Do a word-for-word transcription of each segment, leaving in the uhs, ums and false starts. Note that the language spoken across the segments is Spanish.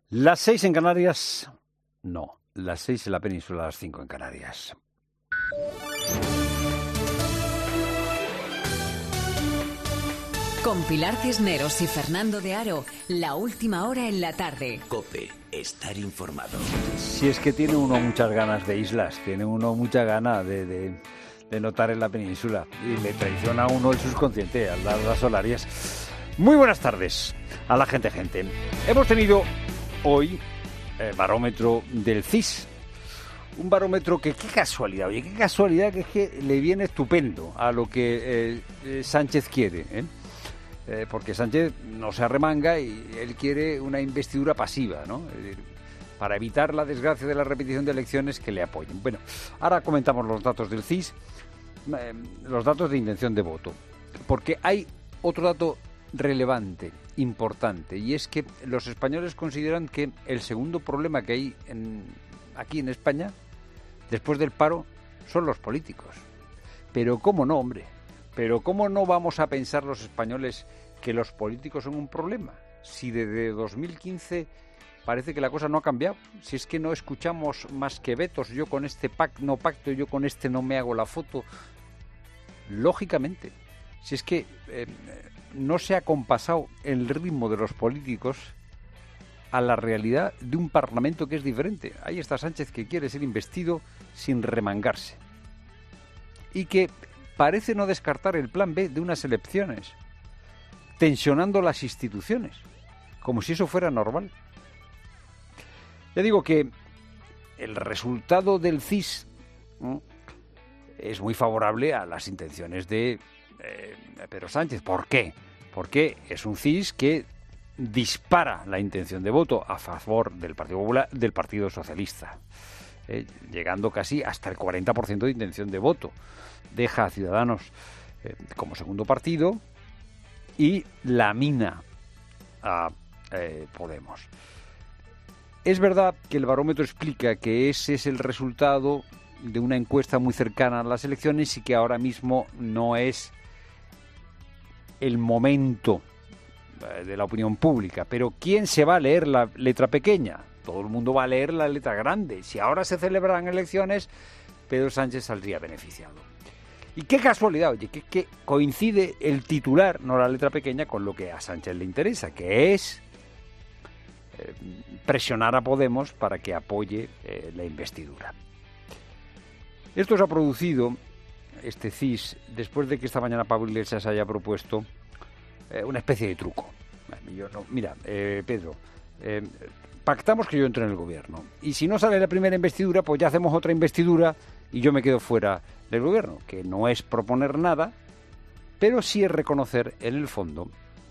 Las seis en Canarias, no, las seis en la península, las cinco en Canarias. Con Pilar Cisneros y Fernando de Aro, la última hora en la tarde. COPE, estar informado. Si es que tiene uno muchas ganas de islas, tiene uno mucha gana de, de, de notar en la península y le traiciona a uno el subconsciente al dar las horarias. Muy buenas tardes a la gente, gente. Hemos tenido hoy el barómetro del C I S. Un barómetro que, qué casualidad, oye, qué casualidad que es que le viene estupendo a lo que eh, eh, Sánchez quiere, ¿eh? Eh, porque Sánchez no se arremanga y él quiere una investidura pasiva, ¿no? Es decir, para evitar la desgracia de la repetición de elecciones, que le apoyen. Bueno, ahora comentamos los datos del C I S, eh, los datos de intención de voto, porque hay otro dato relevante, importante, y es que los españoles consideran que el segundo problema que hay en, aquí en España, después del paro, son los políticos. Pero cómo no, hombre, pero cómo no vamos a pensar los españoles que los políticos son un problema, si desde dos mil quince parece que la cosa no ha cambiado, si es que no escuchamos más que vetos, yo con este pacto no pacto, yo con este no me hago la foto. Lógicamente, si es que eh, no se ha compasado el ritmo de los políticos a la realidad de un Parlamento que es diferente. Ahí está Sánchez, que quiere ser investido sin remangarse y que parece no descartar el plan B de unas elecciones, tensionando las instituciones, como si eso fuera normal. Ya digo que el resultado del C I S ¿no? es muy favorable a las intenciones de eh, Pedro Sánchez. ¿Por qué? Porque es un C I S que dispara la intención de voto a favor del Partido Popular, del Partido Socialista, eh, llegando casi hasta el cuarenta por ciento de intención de voto. Deja a Ciudadanos eh, como segundo partido y lamina a eh, Podemos. Es verdad que el barómetro explica que ese es el resultado de una encuesta muy cercana a las elecciones y que ahora mismo no es el momento de la opinión pública. Pero ¿quién se va a leer la letra pequeña? Todo el mundo va a leer la letra grande. Si ahora se celebran elecciones, Pedro Sánchez saldría beneficiado. Y qué casualidad, oye, que, que coincide el titular, no la letra pequeña, con lo que a Sánchez le interesa, que es eh, presionar a Podemos para que apoye eh, la investidura. Esto se ha producido, este C I S, después de que esta mañana Pablo Iglesias haya propuesto eh, una especie de truco. Yo no, mira, eh, Pedro, eh, pactamos que yo entre en el gobierno, y si no sale la primera investidura, pues ya hacemos otra investidura y yo me quedo fuera del gobierno, que no es proponer nada, pero sí es reconocer en el fondo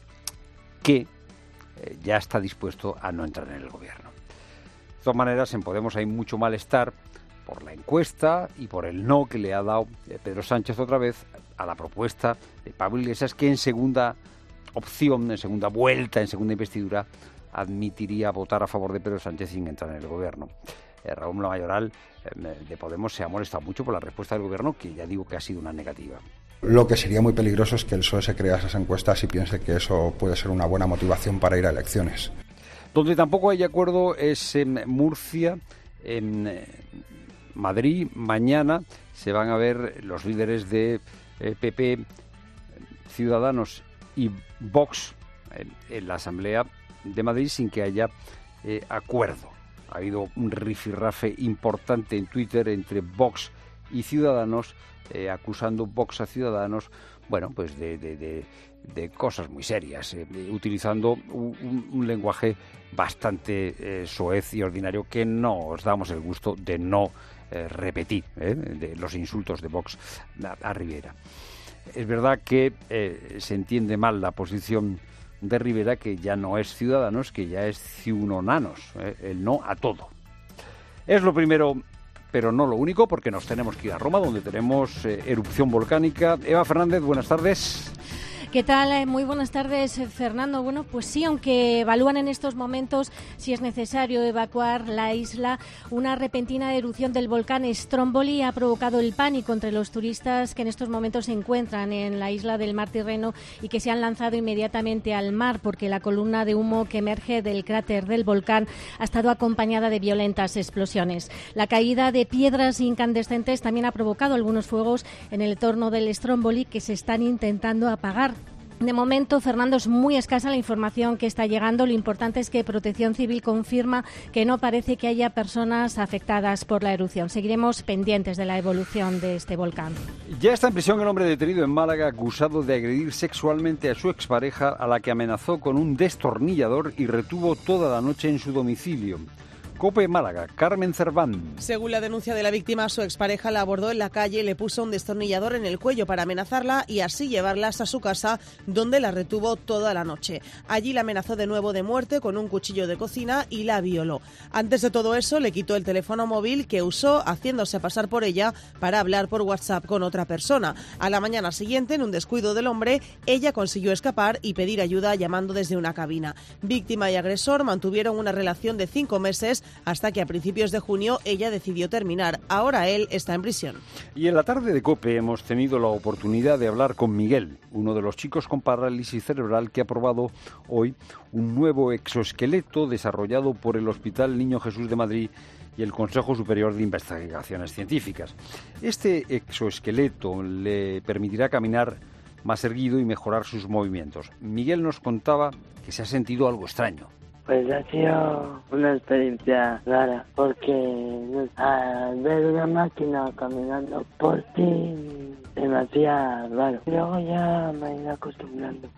que eh, ya está dispuesto a no entrar en el gobierno. De todas maneras, en Podemos hay mucho malestar por la encuesta y por el no que le ha dado eh, Pedro Sánchez otra vez a la propuesta de Pablo Iglesias, que en segunda opción, en segunda vuelta, en segunda investidura, admitiría votar a favor de Pedro Sánchez sin entrar en el gobierno. Eh, Raúl Mayoral eh, de Podemos se ha molestado mucho por la respuesta del gobierno, que ya digo que ha sido una negativa. Lo que sería muy peligroso es que el P S O E se crea esas encuestas y piense que eso puede ser una buena motivación para ir a elecciones. Donde tampoco hay acuerdo es en Murcia, en eh, Madrid. Mañana se van a ver los líderes de eh, P P, Ciudadanos y Vox en, en la Asamblea de Madrid sin que haya eh, acuerdo. Ha habido un rifirrafe importante en Twitter entre Vox y Ciudadanos, eh, acusando Vox a Ciudadanos, bueno, pues de, de, de, de cosas muy serias, eh, utilizando un, un, un lenguaje bastante eh, soez y ordinario que no os damos el gusto de no eh, repetir, eh, de los insultos de Vox a, a Rivera. Es verdad que eh, se entiende mal la posición de Rivera, que ya no es Ciudadanos, que ya es Ciunonanos, eh, el no a todo. Es lo primero, pero no lo único, porque nos tenemos que ir a Roma, donde tenemos eh, erupción volcánica. Eva Fernández, buenas tardes. ¿Qué tal? Muy buenas tardes, Fernando. Bueno, pues sí, aunque evalúan en estos momentos si es necesario evacuar la isla, una repentina erupción del volcán Stromboli ha provocado el pánico entre los turistas que en estos momentos se encuentran en la isla del Mar Tirreno y que se han lanzado inmediatamente al mar porque la columna de humo que emerge del cráter del volcán ha estado acompañada de violentas explosiones. La caída de piedras incandescentes también ha provocado algunos fuegos en el entorno del Stromboli que se están intentando apagar. De momento, Fernando, es muy escasa la información que está llegando. Lo importante es que Protección Civil confirma que no parece que haya personas afectadas por la erupción. Seguiremos pendientes de la evolución de este volcán. Ya está en prisión el hombre detenido en Málaga acusado de agredir sexualmente a su expareja, a la que amenazó con un destornillador y retuvo toda la noche en su domicilio. COPE Málaga, Carmen Cerván. Según la denuncia de la víctima, su expareja la abordó en la calle y le puso un destornillador en el cuello para amenazarla y así llevarla hasta su casa, donde la retuvo toda la noche. Allí la amenazó de nuevo de muerte con un cuchillo de cocina y la violó. Antes de todo eso, le quitó el teléfono móvil que usó haciéndose pasar por ella para hablar por WhatsApp con otra persona. A la mañana siguiente, en un descuido del hombre, ella consiguió escapar y pedir ayuda llamando desde una cabina. Víctima y agresor mantuvieron una relación de cinco meses hasta que a principios de junio ella decidió terminar. Ahora él está en prisión. Y en la tarde de COPE hemos tenido la oportunidad de hablar con Miguel, uno de los chicos con parálisis cerebral que ha probado hoy un nuevo exoesqueleto desarrollado por el Hospital Niño Jesús de Madrid y el Consejo Superior de Investigaciones Científicas. Este exoesqueleto le permitirá caminar más erguido y mejorar sus movimientos. Miguel nos contaba que se ha sentido algo extraño. Pues ha sido una experiencia rara, porque al ver una máquina caminando por ti, se me hacía raro. Luego ya me he ido acostumbrando.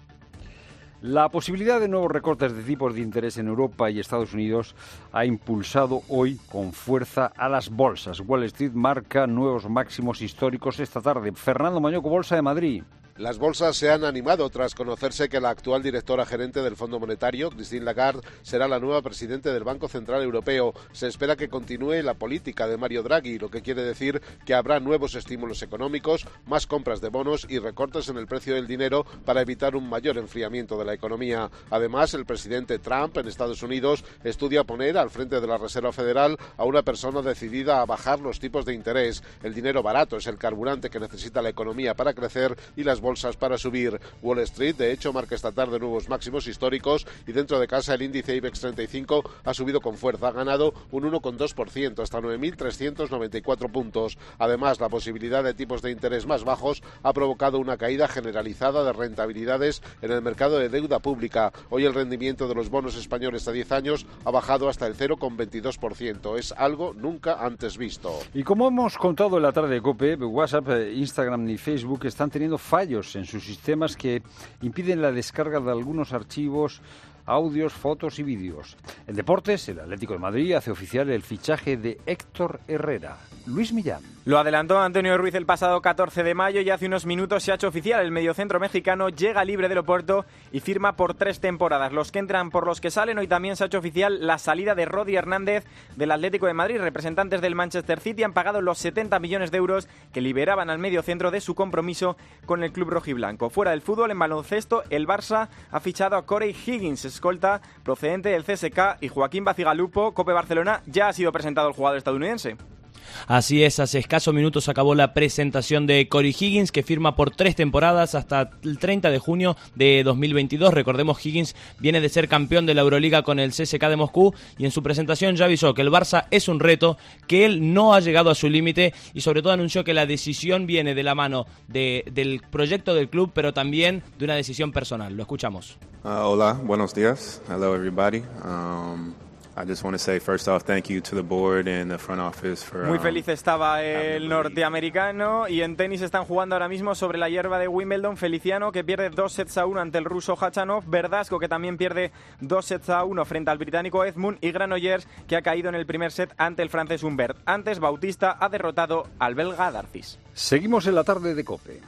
La posibilidad de nuevos recortes de tipos de interés en Europa y Estados Unidos ha impulsado hoy con fuerza a las bolsas. Wall Street marca nuevos máximos históricos esta tarde. Fernando Mañoco, Bolsa de Madrid. Las bolsas se han animado tras conocerse que la actual directora gerente del Fondo Monetario, Christine Lagarde, será la nueva presidente del Banco Central Europeo. Se espera que continúe la política de Mario Draghi, lo que quiere decir que habrá nuevos estímulos económicos, más compras de bonos y recortes en el precio del dinero para evitar un mayor enfriamiento de la economía. Además, el presidente Trump en Estados Unidos estudia poner al frente de la Reserva Federal a una persona decidida a bajar los tipos de interés. El dinero barato es el carburante que necesita la economía para crecer y las bolsas para subir. Wall Street, de hecho, marca esta tarde nuevos máximos históricos y dentro de casa el índice IBEX treinta y cinco ha subido con fuerza, ha ganado un uno coma dos por ciento hasta nueve mil trescientos noventa y cuatro puntos. Además, la posibilidad de tipos de interés más bajos ha provocado una caída generalizada de rentabilidades en el mercado de deuda pública. Hoy el rendimiento de los bonos españoles a diez años ha bajado hasta el cero coma veintidós por ciento. Es algo nunca antes visto. Y como hemos contado en la tarde de COPE, WhatsApp, Instagram y Facebook están teniendo fallos en sus sistemas que impiden la descarga de algunos archivos, audios, fotos y vídeos. En deportes, el Atlético de Madrid hace oficial el fichaje de Héctor Herrera. Luis Millán. Lo adelantó Antonio Ruiz el pasado catorce de mayo y hace unos minutos se ha hecho oficial. El mediocentro mexicano llega libre del Oporto y firma por tres temporadas. Los que entran por los que salen. Hoy también se ha hecho oficial la salida de Rodri Hernández del Atlético de Madrid. Representantes del Manchester City han pagado los setenta millones de euros que liberaban al mediocentro de su compromiso con el club rojiblanco. Fuera del fútbol, en baloncesto, el Barça ha fichado a Corey Higgins, escolta procedente del C S K, y Joaquín Bacigalupo. COPE Barcelona, ya ha sido presentado el jugador estadounidense. Así es, hace escasos minutos acabó la presentación de Corey Higgins, que firma por tres temporadas hasta el treinta de junio de dos mil veintidós. Recordemos, Higgins viene de ser campeón de la Euroliga con el C S K de Moscú y en su presentación ya avisó que el Barça es un reto, que él no ha llegado a su límite y sobre todo anunció que la decisión viene de la mano de, del proyecto del club, pero también de una decisión personal. Lo escuchamos. Uh, hola, buenos días. Hello everybody. Um... I just want to say first off thank you to the board and the front office for Muy um, feliz estaba el norteamericano. Y en tenis están jugando ahora mismo sobre la hierba de Wimbledon. Feliciano, que pierde dos sets a uno ante el ruso Khachanov, Verdasco, que también pierde dos sets a uno frente al británico Edmund, y Granollers, que ha caído en el primer set ante el francés Humbert. Antes, Bautista ha derrotado al belga Darcis. Seguimos en la tarde de COPE.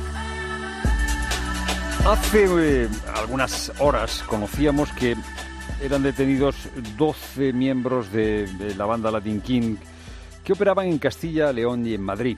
Hace eh, algunas horas conocíamos que eran detenidos doce miembros de, de la banda Latin King que operaban en Castilla, León y en Madrid.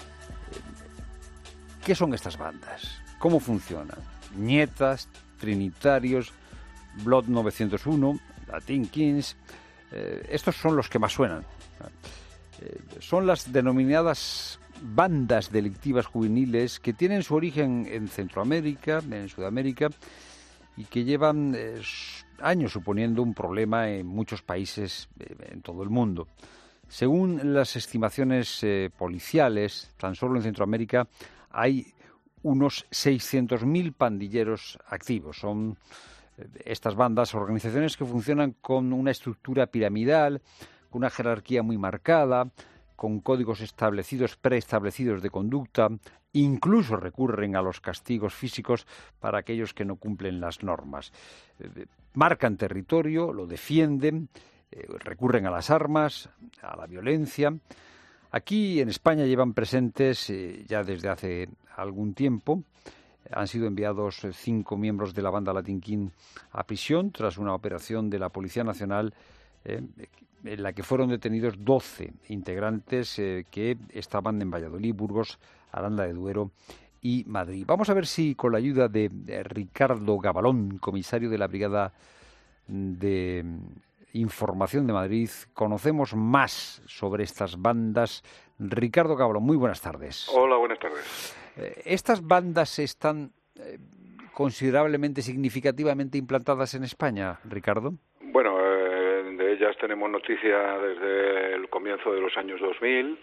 ¿Qué son estas bandas? ¿Cómo funcionan? Nietas, Trinitarios, Blood novecientos uno, Latin Kings. Eh, estos son los que más suenan. Eh, son las denominadas bandas delictivas juveniles que tienen su origen en Centroamérica, en Sudamérica, y que llevan eh, años suponiendo un problema en muchos países eh, en todo el mundo. Según las estimaciones eh, policiales, tan solo en Centroamérica hay unos seiscientos mil pandilleros activos. Son eh, estas bandas, organizaciones que funcionan con una estructura piramidal, con una jerarquía muy marcada, con códigos establecidos, preestablecidos de conducta, incluso recurren a los castigos físicos para aquellos que no cumplen las normas. Eh, marcan territorio, lo defienden, eh, recurren a las armas, a la violencia. Aquí en España llevan presentes eh, ya desde hace algún tiempo. Han sido enviados eh, cinco miembros de la banda Latin King a prisión tras una operación de la Policía Nacional eh, en la que fueron detenidos doce integrantes eh, que estaban en Valladolid, Burgos, Aranda de Duero y Madrid. Vamos a ver si con la ayuda de, de Ricardo Gabalón, comisario de la Brigada de Información de Madrid, conocemos más sobre estas bandas. Ricardo Gabalón, muy buenas tardes. Hola, buenas tardes. Eh, ¿Estas bandas están eh, considerablemente, significativamente implantadas en España, Ricardo? Bueno, eh, de ellas tenemos noticia desde el comienzo de los años dos mil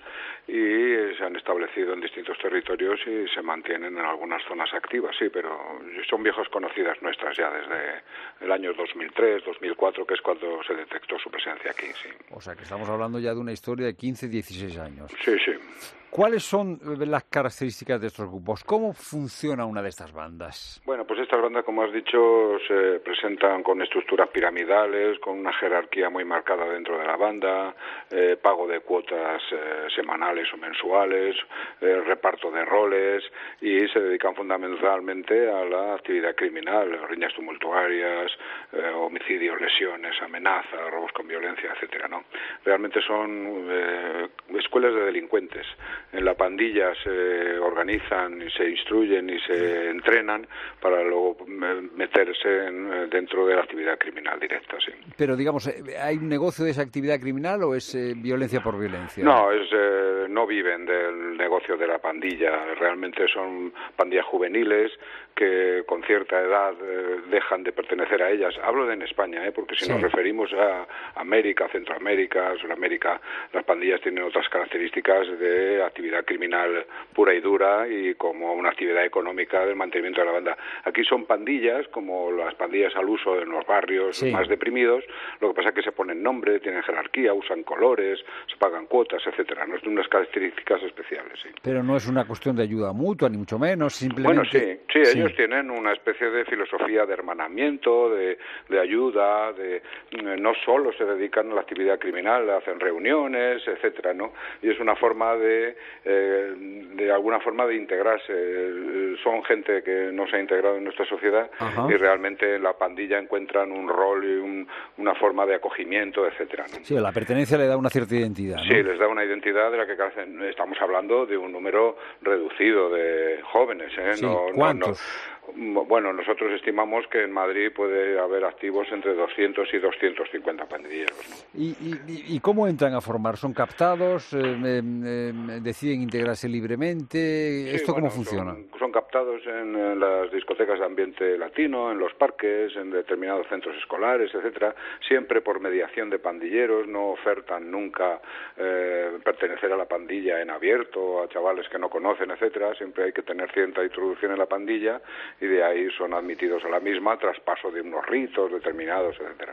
y se han establecido en distintos territorios y se mantienen en algunas zonas activas, sí, pero son viejas conocidas nuestras ya desde el año dos mil tres, dos mil cuatro, que es cuando se detectó su presencia aquí, sí. O sea, que estamos hablando ya de una historia de quince, dieciséis años. Sí, sí. ¿Cuáles son las características de estos grupos? ¿Cómo funciona una de estas bandas? Bueno, pues estas bandas, como has dicho, se presentan con estructuras piramidales, con una jerarquía muy marcada dentro de la banda, eh, pago de cuotas eh, semanales o mensuales, eh, reparto de roles, y se dedican fundamentalmente a la actividad criminal, riñas tumultuarias, eh, homicidios, lesiones, amenazas, robos con violencia, etcétera, ¿no? Realmente son eh, escuelas de delincuentes. En la pandilla se organizan y se instruyen y se entrenan para luego meterse en, dentro de la actividad criminal directa, sí. Pero, digamos, ¿hay un negocio de esa actividad criminal o es eh, violencia por violencia? No, es, eh, no viven del negocio de la pandilla. Realmente son pandillas juveniles que con cierta edad eh, dejan de pertenecer a ellas. Hablo de en España, ¿eh? Porque si sí. nos referimos a América, Centroamérica, Sudamérica, las pandillas tienen otras características de actividad criminal pura y dura y como una actividad económica del mantenimiento de la banda. Aquí son pandillas, como las pandillas al uso en los barrios sí. más deprimidos, lo que pasa es que se ponen nombre, tienen jerarquía, usan colores, se pagan cuotas, etcétera. No es de unas características especiales, sí. Pero no es una cuestión de ayuda mutua, ni mucho menos, simplemente... Bueno, sí, sí, sí. ellos tienen una especie de filosofía de hermanamiento, de, de ayuda, de no solo se dedican a la actividad criminal, hacen reuniones, etcétera, ¿no? Y es una forma de, eh, de alguna forma de integrarse. Son gente que no se ha integrado en nuestra sociedad. Ajá. Y realmente en la pandilla encuentran un rol y un, una forma de acogimiento, etcétera, ¿no? Sí, la pertenencia le da una cierta identidad, ¿no? Sí, les da una identidad de la que estamos hablando de un número reducido de jóvenes, ¿eh? Sí, no, ¿cuántos? No, no. Bueno, nosotros estimamos que en Madrid puede haber activos entre doscientos y doscientos cincuenta pandilleros, ¿no? ¿Y, y, y cómo entran a formar? ¿Son captados? Eh, eh, ¿Deciden integrarse libremente? Sí, ¿Esto bueno, cómo funciona? Son, son captados en, en las discotecas de ambiente latino, en los parques, en determinados centros escolares, etcétera, siempre por mediación de pandilleros. No ofertan nunca eh, pertenecer a la pandilla en abierto, a chavales que no conocen, etcétera. Siempre hay que tener cierta introducción en la pandilla y de ahí son admitidos a la misma tras paso de unos ritos determinados, etcétera, ¿no?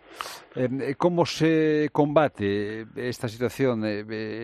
Eh, ¿Cómo se combate esta situación, eh,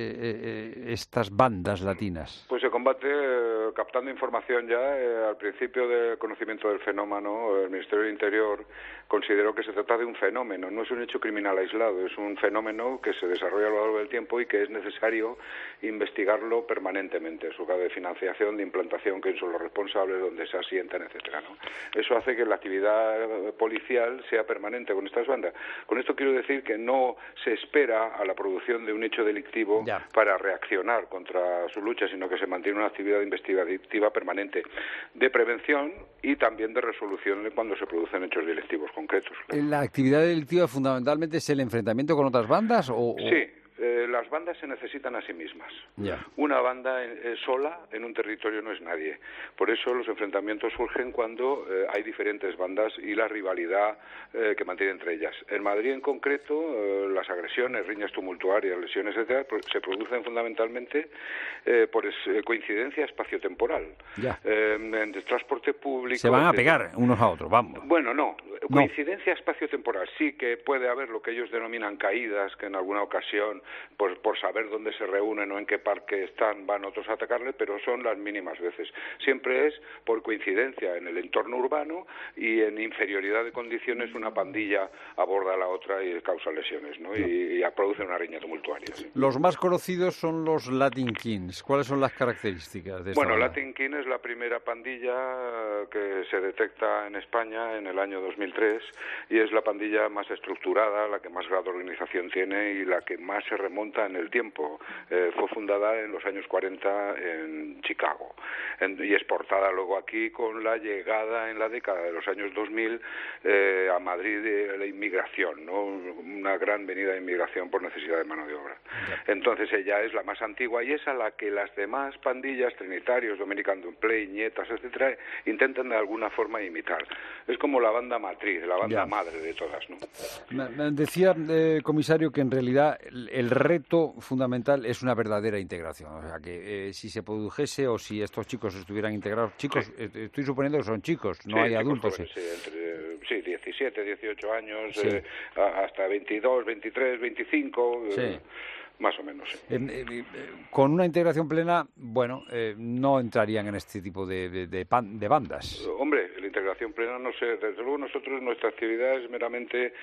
eh, estas bandas latinas? Pues se combate eh, captando información ya. Eh, al principio del conocimiento del fenómeno, el Ministerio del Interior consideró que se trata de un fenómeno, no es un hecho criminal aislado, es un fenómeno que se desarrolla a lo largo del tiempo y que es necesario investigarlo permanentemente, su grado de financiación, de implantación, quién son los responsables, dónde se asientan, etcétera, ¿no? Eso hace que la actividad policial sea permanente con estas bandas. Con esto quiero decir que no se espera a la producción de un hecho delictivo ya. para reaccionar contra su lucha, sino que se mantiene una actividad investigativa permanente de prevención y también de resolución cuando se producen hechos delictivos concretos. Claro. ¿La actividad delictiva fundamentalmente es el enfrentamiento con otras bandas? O, o... Sí. Eh, las bandas se necesitan a sí mismas. Yeah. Una banda eh, sola en un territorio no es nadie. Por eso los enfrentamientos surgen cuando eh, hay diferentes bandas y la rivalidad eh, que mantiene entre ellas. En Madrid en concreto, eh, las agresiones, riñas tumultuarias, lesiones, etcétera, se producen fundamentalmente eh, por es, eh, coincidencia espaciotemporal. Yeah. Eh, en el transporte público... Se van a pegar unos a otros, vamos. Bueno, no. Coincidencia no. espaciotemporal. Sí que puede haber lo que ellos denominan caídas, que en alguna ocasión Por, por saber dónde se reúnen o en qué parque están, van otros a atacarle, pero son las mínimas veces. Siempre es por coincidencia en el entorno urbano y en inferioridad de condiciones una pandilla aborda a la otra y causa lesiones, ¿no? Y, y produce una riña tumultuaria. ¿Sí? Los más conocidos son los Latin Kings. ¿Cuáles son las características de esta Bueno, banda? Latin King es la primera pandilla que se detecta en España en el año dos mil tres y es la pandilla más estructurada, la que más grado de organización tiene y la que más se remonta en el tiempo. Eh, fue fundada en los años cuarenta en Chicago en, y exportada luego aquí con la llegada en la década de los años dos mil eh, a Madrid de la inmigración, ¿no? Una gran venida de inmigración por necesidad de mano de obra. Entonces ella es la más antigua y es a la que las demás pandillas, Trinitarios, Dominican Play, Nietas, etcétera, intentan de alguna forma imitar. Es como la banda matriz, la banda ya. madre de todas, ¿no? Me decía, eh, comisario, que en realidad el, el reto fundamental es una verdadera integración. O sea, que eh, si se produjese o si estos chicos estuvieran integrados, chicos, sí. eh, estoy suponiendo que son chicos, no sí, hay adultos. Jóvenes, sí, entre, sí, diecisiete, dieciocho años, sí. eh, hasta veintidós, veintitrés, veinticinco... Sí. Eh, Más o menos, sí. Eh, eh, con una integración plena, bueno, eh, no entrarían en este tipo de, de, de, pan, de bandas. Hombre, la integración plena, no sé, desde luego nosotros, nuestra actividad es meramente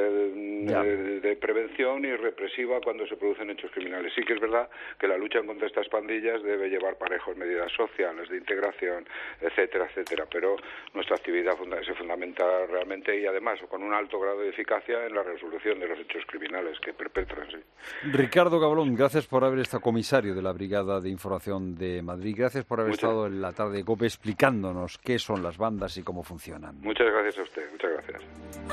eh, de, de prevención y represiva cuando se producen hechos criminales. Sí que es verdad que la lucha contra estas pandillas debe llevar parejos medidas sociales, de integración, etcétera, etcétera, pero nuestra actividad funda- se fundamenta realmente y además con un alto grado de eficacia en la resolución de los hechos criminales que perpetran, sí. Ricardo Ricardo Gablón, gracias por haber estado comisario de la Brigada de Información de Madrid. Gracias por haber muchas. estado en la tarde de COPE explicándonos qué son las bandas y cómo funcionan. Muchas gracias a usted, muchas gracias.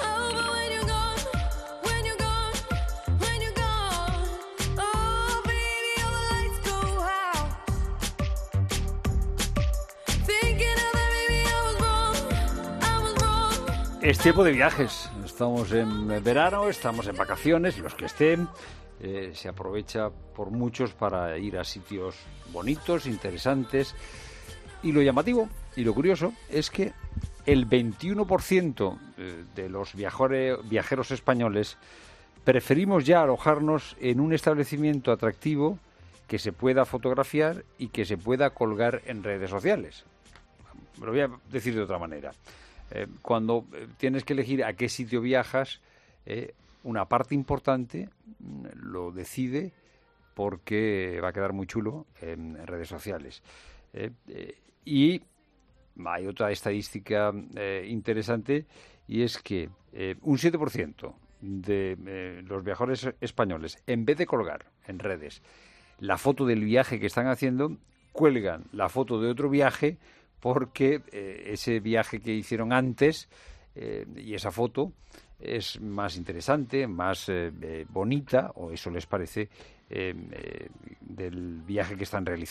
Es tiempo de viajes. Estamos en verano, estamos en vacaciones, los que estén. Eh, se aprovecha por muchos para ir a sitios bonitos, interesantes. Y lo llamativo y lo curioso es que el veintiuno por ciento de los viajore, viajeros españoles preferimos ya alojarnos en un establecimiento atractivo que se pueda fotografiar y que se pueda colgar en redes sociales. Lo voy a decir de otra manera. Eh, cuando tienes que elegir a qué sitio viajas, eh, una parte importante lo decide porque va a quedar muy chulo en redes sociales. Eh, eh, y hay otra estadística eh, interesante y es que eh, un siete por ciento de eh, los viajeros españoles, en vez de colgar en redes la foto del viaje que están haciendo, cuelgan la foto de otro viaje porque eh, ese viaje que hicieron antes eh, y esa foto es más interesante, más eh, eh, bonita, o eso les parece, eh, eh, del viaje que están realizando.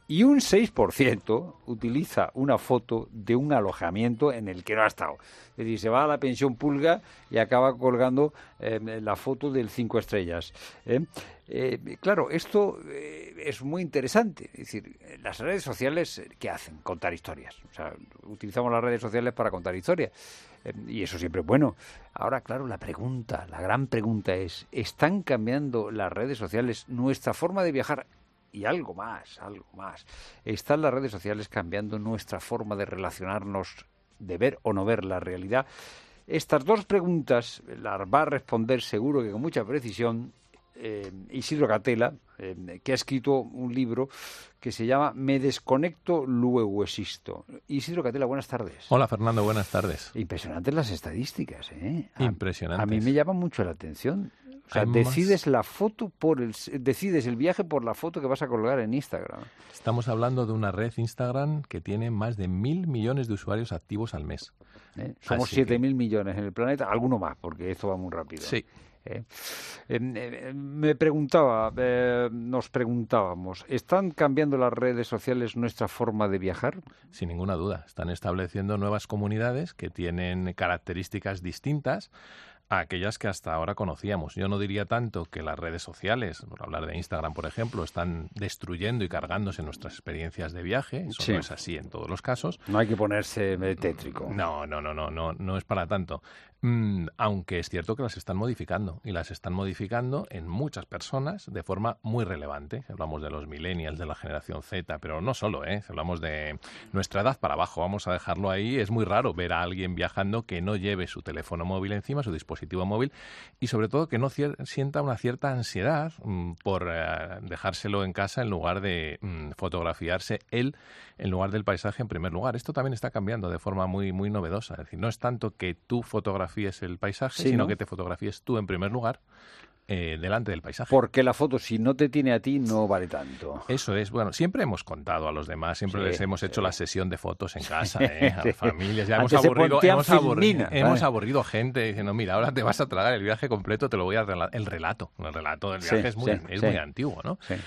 Y un seis por ciento utiliza una foto de un alojamiento en el que no ha estado. Es decir, se va a la pensión Pulga y acaba colgando eh, la foto del cinco estrellas. ¿eh? Eh, claro, esto eh, es muy interesante. Es decir, las redes sociales, ¿qué hacen? Contar historias. O sea, utilizamos las redes sociales para contar historias. Eh, y eso siempre es bueno. Ahora, claro, la pregunta, la gran pregunta es, ¿están cambiando las redes sociales nuestra forma de viajar? Y algo más, algo más. ¿Están las redes sociales cambiando nuestra forma de relacionarnos, de ver o no ver la realidad? Estas dos preguntas las va a responder seguro que con mucha precisión eh, Isidro Catela, eh, que ha escrito un libro que se llama Me desconecto, luego existo. Isidro Catela, buenas tardes. Hola Fernando, buenas tardes. Impresionantes las estadísticas, ¿eh? A, Impresionantes. A mí me llama mucho la atención. O sea, decides la foto por el, decides el viaje por la foto que vas a colgar en Instagram. Estamos hablando de una red Instagram que tiene más de mil millones de usuarios activos al mes. ¿Eh? Somos siete mil millones en el planeta, alguno más, porque esto va muy rápido. Sí. ¿Eh? Eh, eh, me preguntaba, eh, nos preguntábamos, ¿están cambiando las redes sociales nuestra forma de viajar? Sin ninguna duda. Están estableciendo nuevas comunidades que tienen características distintas a aquellas que hasta ahora conocíamos. Yo no diría tanto que las redes sociales, por hablar de Instagram, por ejemplo, están destruyendo y cargándose nuestras experiencias de viaje. Eso sí. No es así en todos los casos. No hay que ponerse tétrico. No, no, no, no, no, no es para tanto. Mm, aunque es cierto que las están modificando, y las están modificando en muchas personas de forma muy relevante. Hablamos de los millennials, de la generación Z, pero no solo, ¿eh? Hablamos de nuestra edad para abajo, vamos a dejarlo ahí. Es muy raro ver a alguien viajando que no lleve su teléfono móvil encima, su dispositivo dispositivo móvil, y sobre todo que no cier- sienta una cierta ansiedad mmm, por eh, dejárselo en casa en lugar de mmm, fotografiarse él en lugar del paisaje en primer lugar. Esto también está cambiando de forma muy muy novedosa. Es decir, no es tanto que tú fotografíes el paisaje, sí, sino ¿no? que te fotografíes tú en primer lugar Eh, delante del paisaje. Porque la foto, si no te tiene a ti, no vale tanto. Eso es. Bueno, siempre hemos contado a los demás, siempre sí, les hemos hecho sí. la sesión de fotos en casa, ¿eh? A las familias. Ya hemos aburrido, hemos, aburrido, hemos aburrido gente diciendo, mira, ahora te vas a tragar el viaje completo, te lo voy a relatar. El relato, el relato del viaje sí, es, muy, sí, es sí. muy antiguo, ¿no? Sí.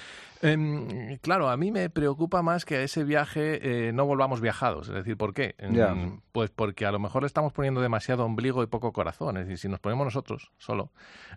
Eh, claro, a mí me preocupa más que a ese viaje eh, no volvamos viajados. Es decir, ¿por qué? Yeah. Pues porque a lo mejor le estamos poniendo demasiado ombligo y poco corazón. Es decir, si nos ponemos nosotros solo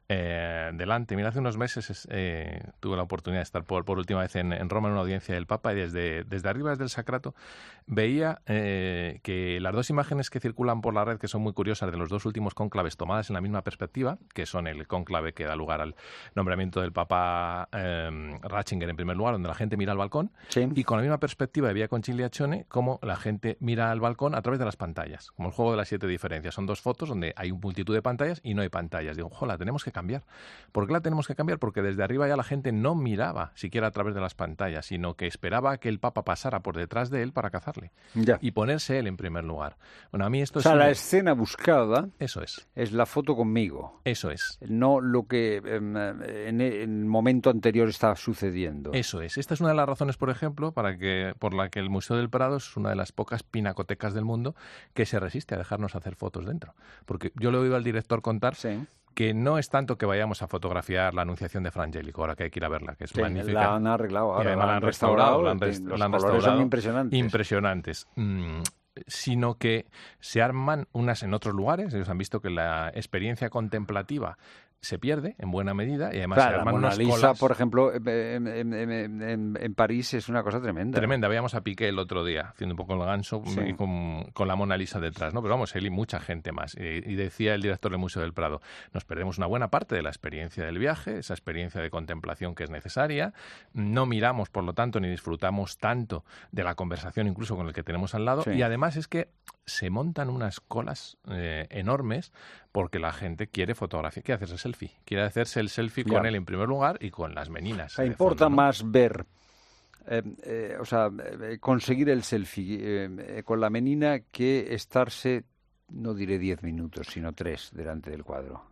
eh, delante. Mira, hace unos meses eh, tuve la oportunidad de estar por, por última vez en, en Roma en una audiencia del Papa, y desde, desde arriba, desde el Sacrato, veía eh, que las dos imágenes que circulan por la red, que son muy curiosas, de los dos últimos cónclaves tomadas en la misma perspectiva, que son el cónclave que da lugar al nombramiento del Papa eh, Ratzinger en primer lugar, donde la gente mira al balcón, sí. y con la misma perspectiva de Via Conciliazione, como la gente mira al balcón a través de las pantallas, como el juego de las siete diferencias. Son dos fotos donde hay multitud de pantallas y no hay pantallas. Digo, ojo, la tenemos que cambiar. ¿Por qué la tenemos que cambiar? Porque desde arriba ya la gente no miraba siquiera a través de las pantallas, sino que esperaba que el Papa pasara por detrás de él para cazarle ya. y ponerse él en primer lugar. Bueno, a mí esto o sea, es... la un... escena buscada Eso es. es la foto conmigo. Eso es. No lo que eh, en el momento anterior estaba sucediendo. Eso es. Esta es una de las razones, por ejemplo, para que, por la que el Museo del Prado es una de las pocas pinacotecas del mundo que se resiste a dejarnos hacer fotos dentro. Porque yo le he oído al director contar sí. que no es tanto que vayamos a fotografiar la Anunciación de Fra Angelico, ahora que hay que ir a verla, que es sí, magnífica. La han arreglado ahora, la han restaurado. La han restaurado, los la han colores son impresionantes. Impresionantes. Mm. Sino que se arman unas en otros lugares. Ellos han visto que la experiencia contemplativa se pierde en buena medida, y además claro, se arman la Mona unas Lisa, colas. por ejemplo, en, en, en, en, en París es una cosa tremenda. Tremenda. Veíamos a Piqué el otro día, haciendo un poco el ganso, sí. con, con la Mona Lisa detrás, ¿no? Pero vamos, él y mucha gente más. Y, y decía el director del Museo del Prado, nos perdemos una buena parte de la experiencia del viaje, esa experiencia de contemplación que es necesaria. No miramos, por lo tanto, ni disfrutamos tanto de la conversación incluso con el que tenemos al lado. Sí. Y además es que se montan unas colas eh, enormes porque la gente quiere fotografía, quiere hacerse selfie, quiere hacerse el selfie ya. con él en primer lugar y con las meninas. O sea, importa fondo, ¿no? más ver, eh, eh, o sea, eh, conseguir el selfie eh, con la menina que estarse, no diré diez minutos, sino tres delante del cuadro.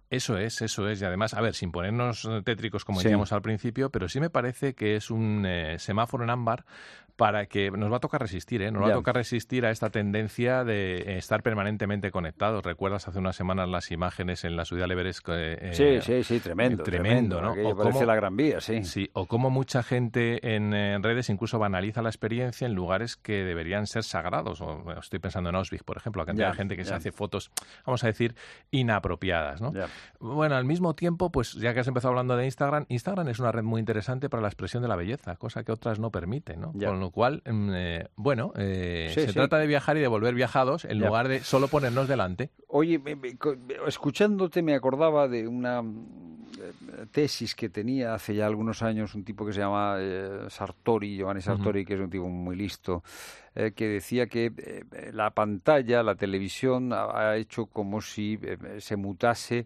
Eso es, eso es. Y además, a ver, sin ponernos tétricos como Sí. decíamos al principio, pero sí me parece que es un eh, semáforo en ámbar para que nos va a tocar resistir, ¿eh? Nos va Ya. a tocar resistir a esta tendencia de estar permanentemente conectados. ¿Recuerdas hace unas semanas las imágenes en la subida al Everest? Eh, Sí, sí, sí, tremendo, Tremendo, ¿no? Aquello parece la Gran Vía, sí. Sí, o cómo mucha gente en, en redes incluso banaliza la experiencia en lugares que deberían ser sagrados. O, estoy pensando en Auschwitz, por ejemplo, la cantidad Ya, de gente que se ya. hace fotos, vamos a decir, inapropiadas, ¿no? Ya. Bueno, al mismo tiempo, pues ya que has empezado hablando de Instagram, Instagram es una red muy interesante para la expresión de la belleza, cosa que otras no permiten, ¿no? Ya. Con lo cual, mm, eh, bueno, eh, Sí, se sí. trata de viajar y de volver viajados en Ya. lugar de solo ponernos delante. Oye, me- me- co- escuchándote me acordaba de una eh, tesis que tenía hace ya algunos años un tipo que se llama eh, Sartori, Giovanni Sartori, que es un tipo muy listo, eh, que decía que eh, la pantalla, la televisión, ha, ha hecho como si eh, se mutase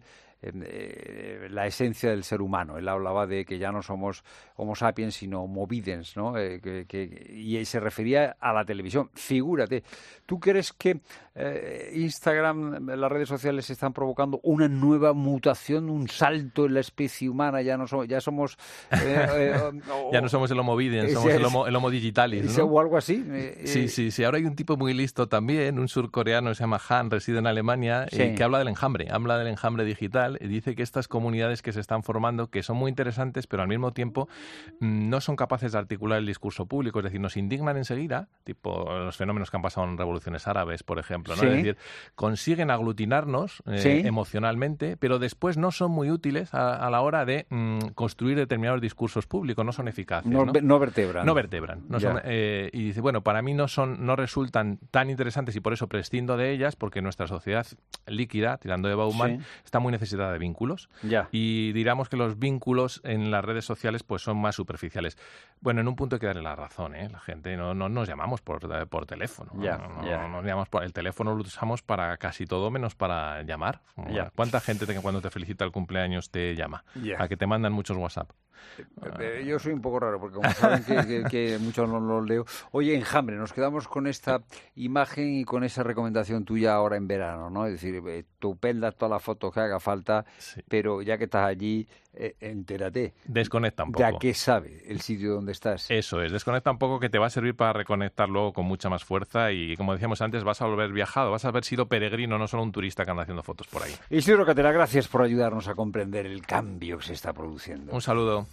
eh, la esencia del ser humano. Él hablaba de que ya no somos Homo sapiens, sino Homo videns, ¿no? Eh, que, que- y se refería a la televisión. Figúrate, ¿tú crees que eh, Instagram, las redes sociales están provocando una nueva mutación, un salto en la especie humana? Ya no somos, ya somos eh, eh, o- Ya no somos el Homo videns, Ese somos el es- Homo, el homo digitalis, ese- ¿no? o algo así. eh, Sí, eh, sí, sí. Ahora hay un tipo muy listo también, un surcoreano, se llama Han, reside en Alemania, Sí. y que habla del enjambre, habla del enjambre digital y dice que estas comunidades que se están formando, que son muy interesantes, pero al mismo tiempo mm, no son capaces de articular el discurso público, es decir, nos indignan enseguida, tipo los fenómenos que han pasado en revoluciones árabes, por ejemplo, ¿no? Sí. Es decir, consiguen aglutinarnos eh, Sí. emocionalmente, pero después no son muy útiles a, a la hora de mm, construir determinados discursos públicos, no son eficaces. no, ¿no? ve- no vertebran. No vertebran. No Ya. son, eh, y dice, bueno, para mí no son, no resultan tan interesantes y por eso prescindo de ellas, porque nuestra sociedad líquida, tirando de Bauman, Sí. está muy necesitada de vínculos. Ya. Y diríamos que los vínculos en las redes sociales pues son más superficiales. Bueno, en un punto hay que darle la razón, ¿eh? La gente no, no nos llamamos por, por teléfono. Ya, no, no- ya. no nos llamamos por, el teléfono lo usamos para casi todo menos para llamar. Ya. ¿Cuánta gente te- cuando te felicita el cumpleaños te llama? Ya. A que te mandan muchos WhatsApp. Eh, Yo soy un poco raro, porque como saben que, que- que muchos no los leo. Oye, Enjambre, nos quedamos con esta imagen y con esa recomendación tuya ahora en verano, ¿no? Es decir, eh, tú peldas todas las fotos que haga falta, pero ya que estás allí, eh, entérate. Desconecta un ¿De a poco. qué sabe el sitio donde estás? Eso es, desconecta un poco que te va a servir para reconectar luego con mucha más fuerza y como decíamos antes vas a volver viajado, vas a haber sido peregrino, no solo un turista que anda haciendo fotos por ahí. Isidro Catera, gracias por ayudarnos a comprender el cambio que se está produciendo. Un saludo.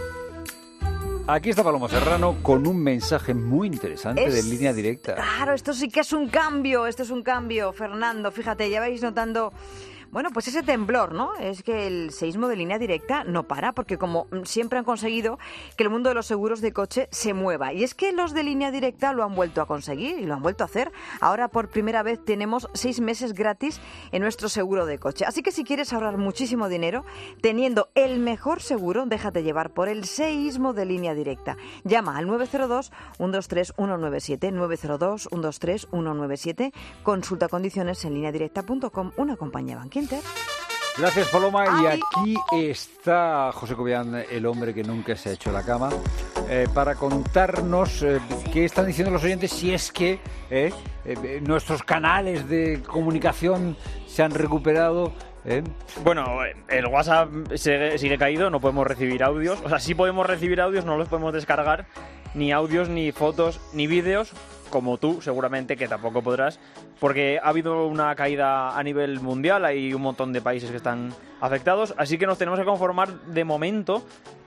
Aquí está Paloma Serrano con un mensaje muy interesante Es- de Línea Directa. Claro, esto sí que es un cambio, esto es un cambio, Fernando. Fíjate, ya vais notando, bueno, pues ese temblor, ¿no? Es que el seísmo de Línea Directa no para, porque como siempre han conseguido que el mundo de los seguros de coche se mueva. Y es que los de Línea Directa lo han vuelto a conseguir y lo han vuelto a hacer. Ahora por primera vez tenemos seis meses gratis en nuestro seguro de coche. Así que si quieres ahorrar muchísimo dinero, teniendo el mejor seguro, déjate llevar por el seísmo de Línea Directa. Llama al nueve cero dos, uno dos tres, uno nueve siete, nueve cero dos, uno dos tres, uno nueve siete. Consulta condiciones en línea directa punto com, una compañía Bankinter. Gracias, Paloma. Y Ay. aquí está José Cobian, el hombre que nunca se ha hecho la cama, eh, para contarnos eh, qué están diciendo los oyentes, si es que eh, eh, nuestros canales de comunicación se han recuperado. ¿eh? Bueno, el WhatsApp sigue, sigue caído, no podemos recibir audios. O sea, sí podemos recibir audios, no los podemos descargar. Ni audios, ni fotos, ni vídeos. Como tú, seguramente, que tampoco podrás. Porque ha habido una caída a nivel mundial. Hay un montón de países que están afectados. Así que nos tenemos que conformar, de momento,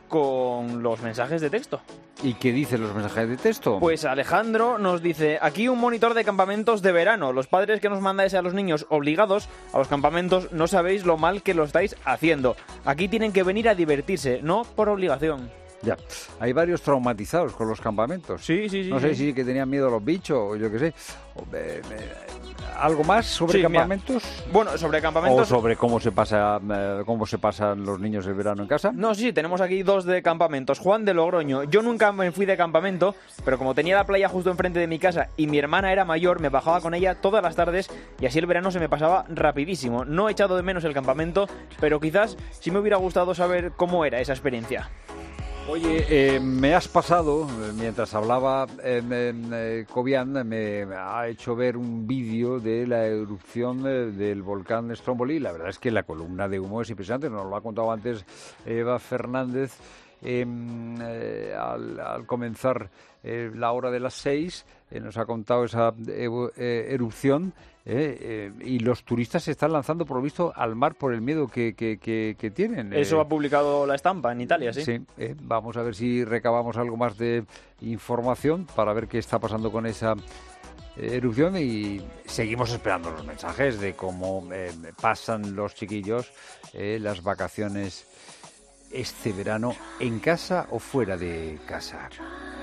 con los mensajes de texto. ¿Y qué dicen los mensajes de texto? Pues Alejandro nos dice, aquí un monitor de campamentos de verano. Los padres que nos mandáis a los niños obligados a los campamentos no sabéis lo mal que lo estáis haciendo. Aquí tienen que venir a divertirse, no por obligación. Ya, hay varios traumatizados con los campamentos. Sí, sí, sí. No sé sí. si que tenían miedo a los bichos o yo qué sé. O, eh, eh, ¿Algo más sobre Sí, mira. campamentos? Bueno, sobre ¿O campamentos... sobre cómo se pasa eh, cómo se pasan los niños el verano en casa? No, sí, tenemos aquí dos de campamentos. Juan de Logroño. Yo nunca me fui de campamento, pero como tenía la playa justo enfrente de mi casa y mi hermana era mayor, me bajaba con ella todas las tardes y así el verano se me pasaba rapidísimo. No he echado de menos el campamento, pero quizás sí me hubiera gustado saber cómo era esa experiencia. Oye, eh, me has pasado, mientras hablaba eh, eh, Cobian, me ha hecho ver un vídeo de la erupción eh, del volcán Stromboli. La verdad es que la columna de humo es impresionante, nos lo ha contado antes Eva Fernández eh, eh, al, al comenzar eh, la hora de las seis, eh, nos ha contado esa eh, erupción. Eh, eh, y los turistas se están lanzando, por lo visto, al mar por el miedo que, que, que, que tienen. Eso eh, ha publicado La Estampa en Italia, sí. Sí, eh, vamos a ver si recabamos algo más de información para ver qué está pasando con esa eh, erupción, y seguimos esperando los mensajes de cómo eh, pasan los chiquillos eh, las vacaciones este verano, en casa o fuera de casa.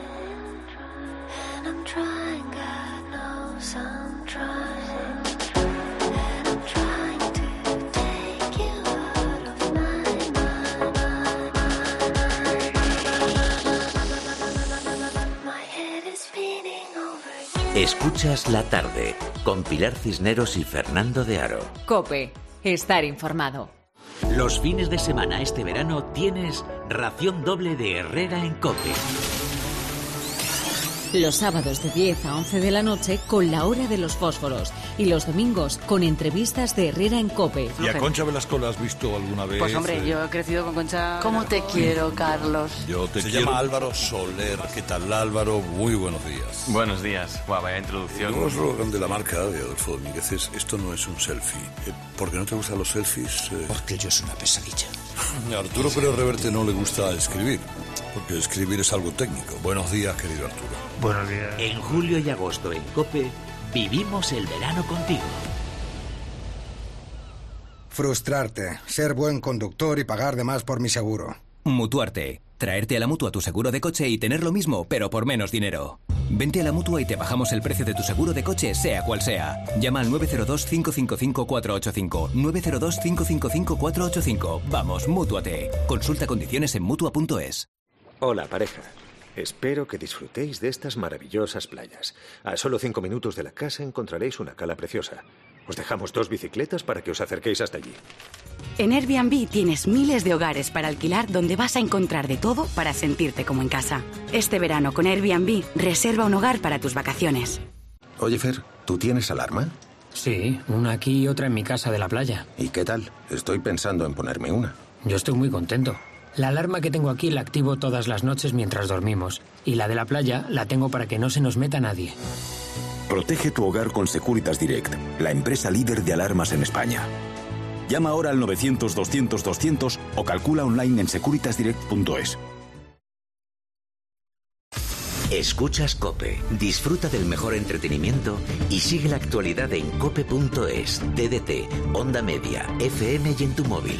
Escuchas La Tarde con Pilar Cisneros y Fernando de Aro. COPE. Estar informado. Los fines de semana este verano tienes ración doble de Herrera en COPE. Los sábados de diez a once de la noche con la hora de los fósforos. Y los domingos con entrevistas de Herrera en COPE. ¿Y a Concha Velasco la has visto alguna vez? Pues hombre, yo he crecido con Concha. ¿Cómo te quiero, Carlos? Yo te Se quiero. llama Álvaro Soler. ¿Qué tal, Álvaro? Muy buenos días. Buenos días. Guau, vaya introducción. Nuevo eslogan de la marca de Adolfo Domínguez es: esto no es un selfie. Eh, ¿Por qué no te gustan los selfies? Eh... Porque yo soy una pesadilla. A Arturo Pérez Reverte no le gusta escribir, porque escribir es algo técnico. Buenos días, querido Arturo. Buenos días. En julio y agosto en COPE, vivimos el verano contigo. Frustrarte, ser buen conductor y pagar de más por mi seguro. Mutuarte. Traerte a la Mutua tu seguro de coche y tener lo mismo, pero por menos dinero. Vente a la Mutua y te bajamos el precio de tu seguro de coche, sea cual sea. Llama al nueve cero dos, cinco cinco cinco, cuatro ocho cinco. nueve cero dos, cinco cinco cinco, cuatro ocho cinco. Vamos, Mútuate. Consulta condiciones en Mutua punto es. Hola, pareja. Espero que disfrutéis de estas maravillosas playas. A solo cinco minutos de la casa encontraréis una cala preciosa. Os dejamos dos bicicletas para que os acerquéis hasta allí. En Airbnb tienes miles de hogares para alquilar donde vas a encontrar de todo para sentirte como en casa. Este verano con Airbnb, reserva un hogar para tus vacaciones. Oye, Fer, ¿tú tienes alarma? Sí, una aquí y otra en mi casa de la playa. ¿Y qué tal? Estoy pensando en ponerme una. Yo estoy muy contento. La alarma que tengo aquí la activo todas las noches mientras dormimos. Y la de la playa la tengo para que no se nos meta nadie. Protege tu hogar con Securitas Direct, la empresa líder de alarmas en España. Llama ahora al novecientos, doscientos, doscientos o calcula online en securitas direct punto es. Escuchas COPE, disfruta del mejor entretenimiento y sigue la actualidad en cope punto es, D D T, Onda Media, F M y en tu móvil.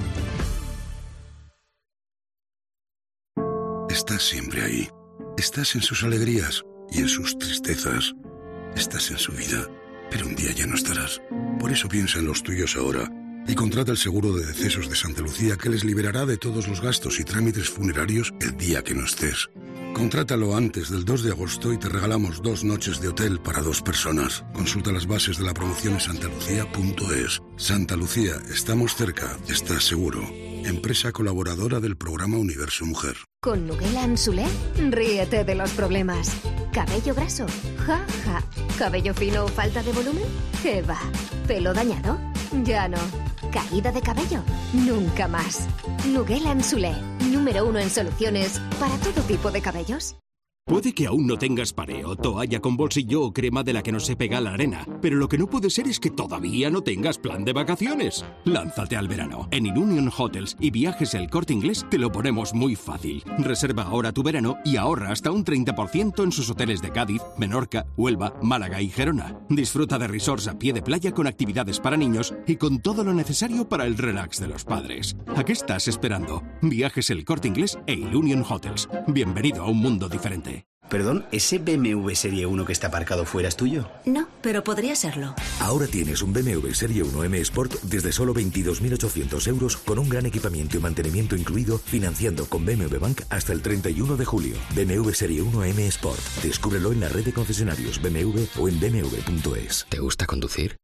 Estás siempre ahí. Estás en sus alegrías y en sus tristezas. Estás en su vida, pero un día ya no estarás. Por eso piensa en los tuyos ahora y contrata el seguro de decesos de Santa Lucía, que les liberará de todos los gastos y trámites funerarios el día que no estés. Contrátalo antes del dos de agosto y te regalamos dos noches de hotel para dos personas. Consulta las bases de la promoción en santalucía punto es. Santa Lucía, estamos cerca, estás seguro. Empresa colaboradora del programa Universo Mujer. Con Nuguela Ansulé, ríete de los problemas. ¿Cabello graso? Ja, ja. ¿Cabello fino o falta de volumen? ¿Qué va? ¿Pelo dañado? Ya no. ¿Caída de cabello? Nunca más. Nuguela Ansulé, número uno en soluciones para todo tipo de cabellos. Puede que aún no tengas pareo, toalla con bolsillo o crema de la que no se pega la arena, pero lo que no puede ser es que todavía no tengas plan de vacaciones. Lánzate al verano. En Ilunion Hotels y Viajes El Corte Inglés te lo ponemos muy fácil. Reserva ahora tu verano y ahorra hasta un treinta por ciento en sus hoteles de Cádiz, Menorca, Huelva, Málaga y Gerona. Disfruta de resorts a pie de playa con actividades para niños y con todo lo necesario para el relax de los padres. ¿A qué estás esperando? Viajes El Corte Inglés e Ilunion Hotels. Bienvenido a un mundo diferente. Perdón, ¿ese B M W Serie uno que está aparcado fuera es tuyo? No, pero podría serlo. Ahora tienes un B M W Serie uno M Sport desde solo veintidós mil ochocientos euros con un gran equipamiento y mantenimiento incluido, financiando con B M W Bank hasta el treinta y uno de julio. B M W Serie uno M Sport. Descúbrelo en la red de concesionarios B M W o en b m w punto es. ¿Te gusta conducir?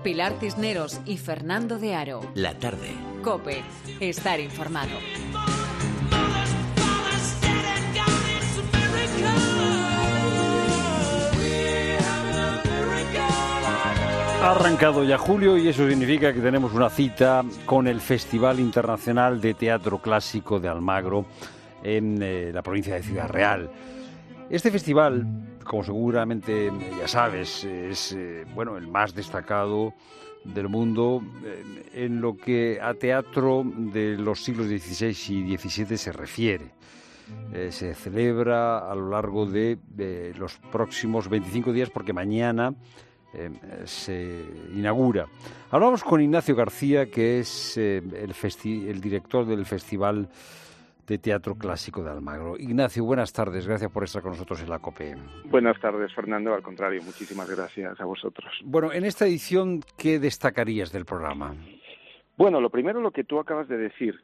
Pilar Cisneros y Fernando de Aro. La tarde. COPE. Estar informado. Ha arrancado ya julio y eso significa que tenemos una cita con el Festival Internacional de Teatro Clásico de Almagro en eh, la provincia de Ciudad Real. Este festival, como seguramente ya sabes, es eh, bueno, el más destacado del mundo eh, en lo que a teatro de los siglos dieciséis y diecisiete se refiere. Eh, se celebra a lo largo de, de los próximos veinticinco días porque mañana Eh, se inaugura. Hablamos con Ignacio García, que es eh, el, festi- el director del Festival de Teatro Clásico de Almagro. Ignacio, buenas tardes, gracias por estar con nosotros en la COPE. Buenas tardes, Fernando, al contrario, muchísimas gracias a vosotros. Bueno, en esta edición, ¿qué destacarías del programa? Bueno, lo primero, lo que tú acabas de decir,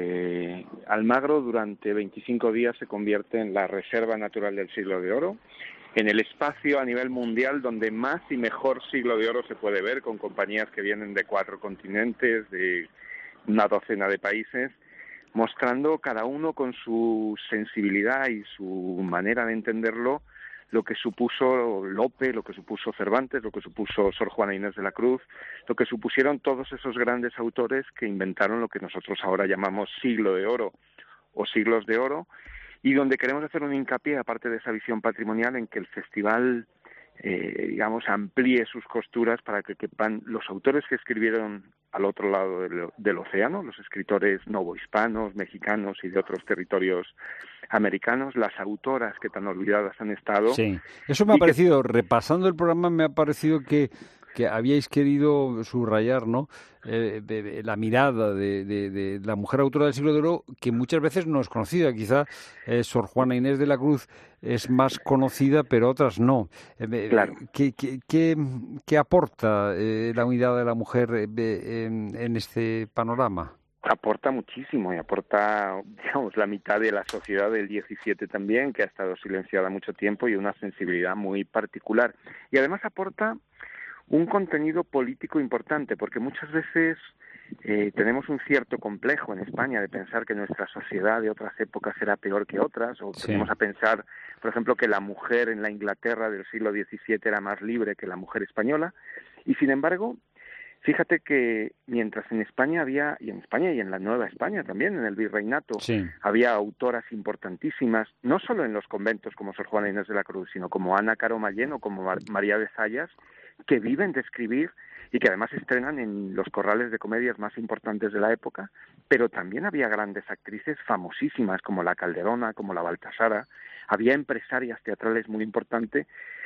que Almagro durante veinticinco días se convierte en la Reserva Natural del Siglo de Oro, en el espacio a nivel mundial donde más y mejor siglo de oro se puede ver, con compañías que vienen de cuatro continentes, de una docena de países, mostrando cada uno con su sensibilidad y su manera de entenderlo lo que supuso Lope, lo que supuso Cervantes, lo que supuso Sor Juana Inés de la Cruz, lo que supusieron todos esos grandes autores que inventaron lo que nosotros ahora llamamos siglo de oro o siglos de oro, y donde queremos hacer un hincapié, aparte de esa visión patrimonial, en que el festival, eh, digamos, amplíe sus costuras para que quepan los autores que escribieron al otro lado del, del océano, los escritores novohispanos, mexicanos y de otros territorios americanos, las autoras que tan olvidadas han estado. Sí, eso me ha que... parecido, repasando el programa, me ha parecido que que habíais querido subrayar, ¿no? Eh, de, de, la mirada de, de, de la mujer autora del siglo de oro, que muchas veces no es conocida. Quizá eh, Sor Juana Inés de la Cruz es más conocida, pero otras no. Eh, claro. ¿Qué, qué, qué, qué aporta eh, la mirada de la mujer eh, en, en este panorama? Aporta muchísimo y aporta, digamos, la mitad de la sociedad del diecisiete también, que ha estado silenciada mucho tiempo, y una sensibilidad muy particular. Y además aporta un contenido político importante, porque muchas veces eh, tenemos un cierto complejo en España de pensar que nuestra sociedad de otras épocas era peor que otras, o sí. tenemos a pensar, por ejemplo, que la mujer en la Inglaterra del siglo diecisiete era más libre que la mujer española, y sin embargo, fíjate que mientras en España había, y en España y en la Nueva España también, en el Virreinato, sí. había autoras importantísimas, no solo en los conventos como Sor Juana Inés de la Cruz, sino como Ana Caro Mallén o como Mar- María de Zayas, que viven de escribir y que además estrenan en los corrales de comedias más importantes de la época, pero también había grandes actrices famosísimas como la Calderona, como la Baltasara, había empresarias teatrales muy importantes,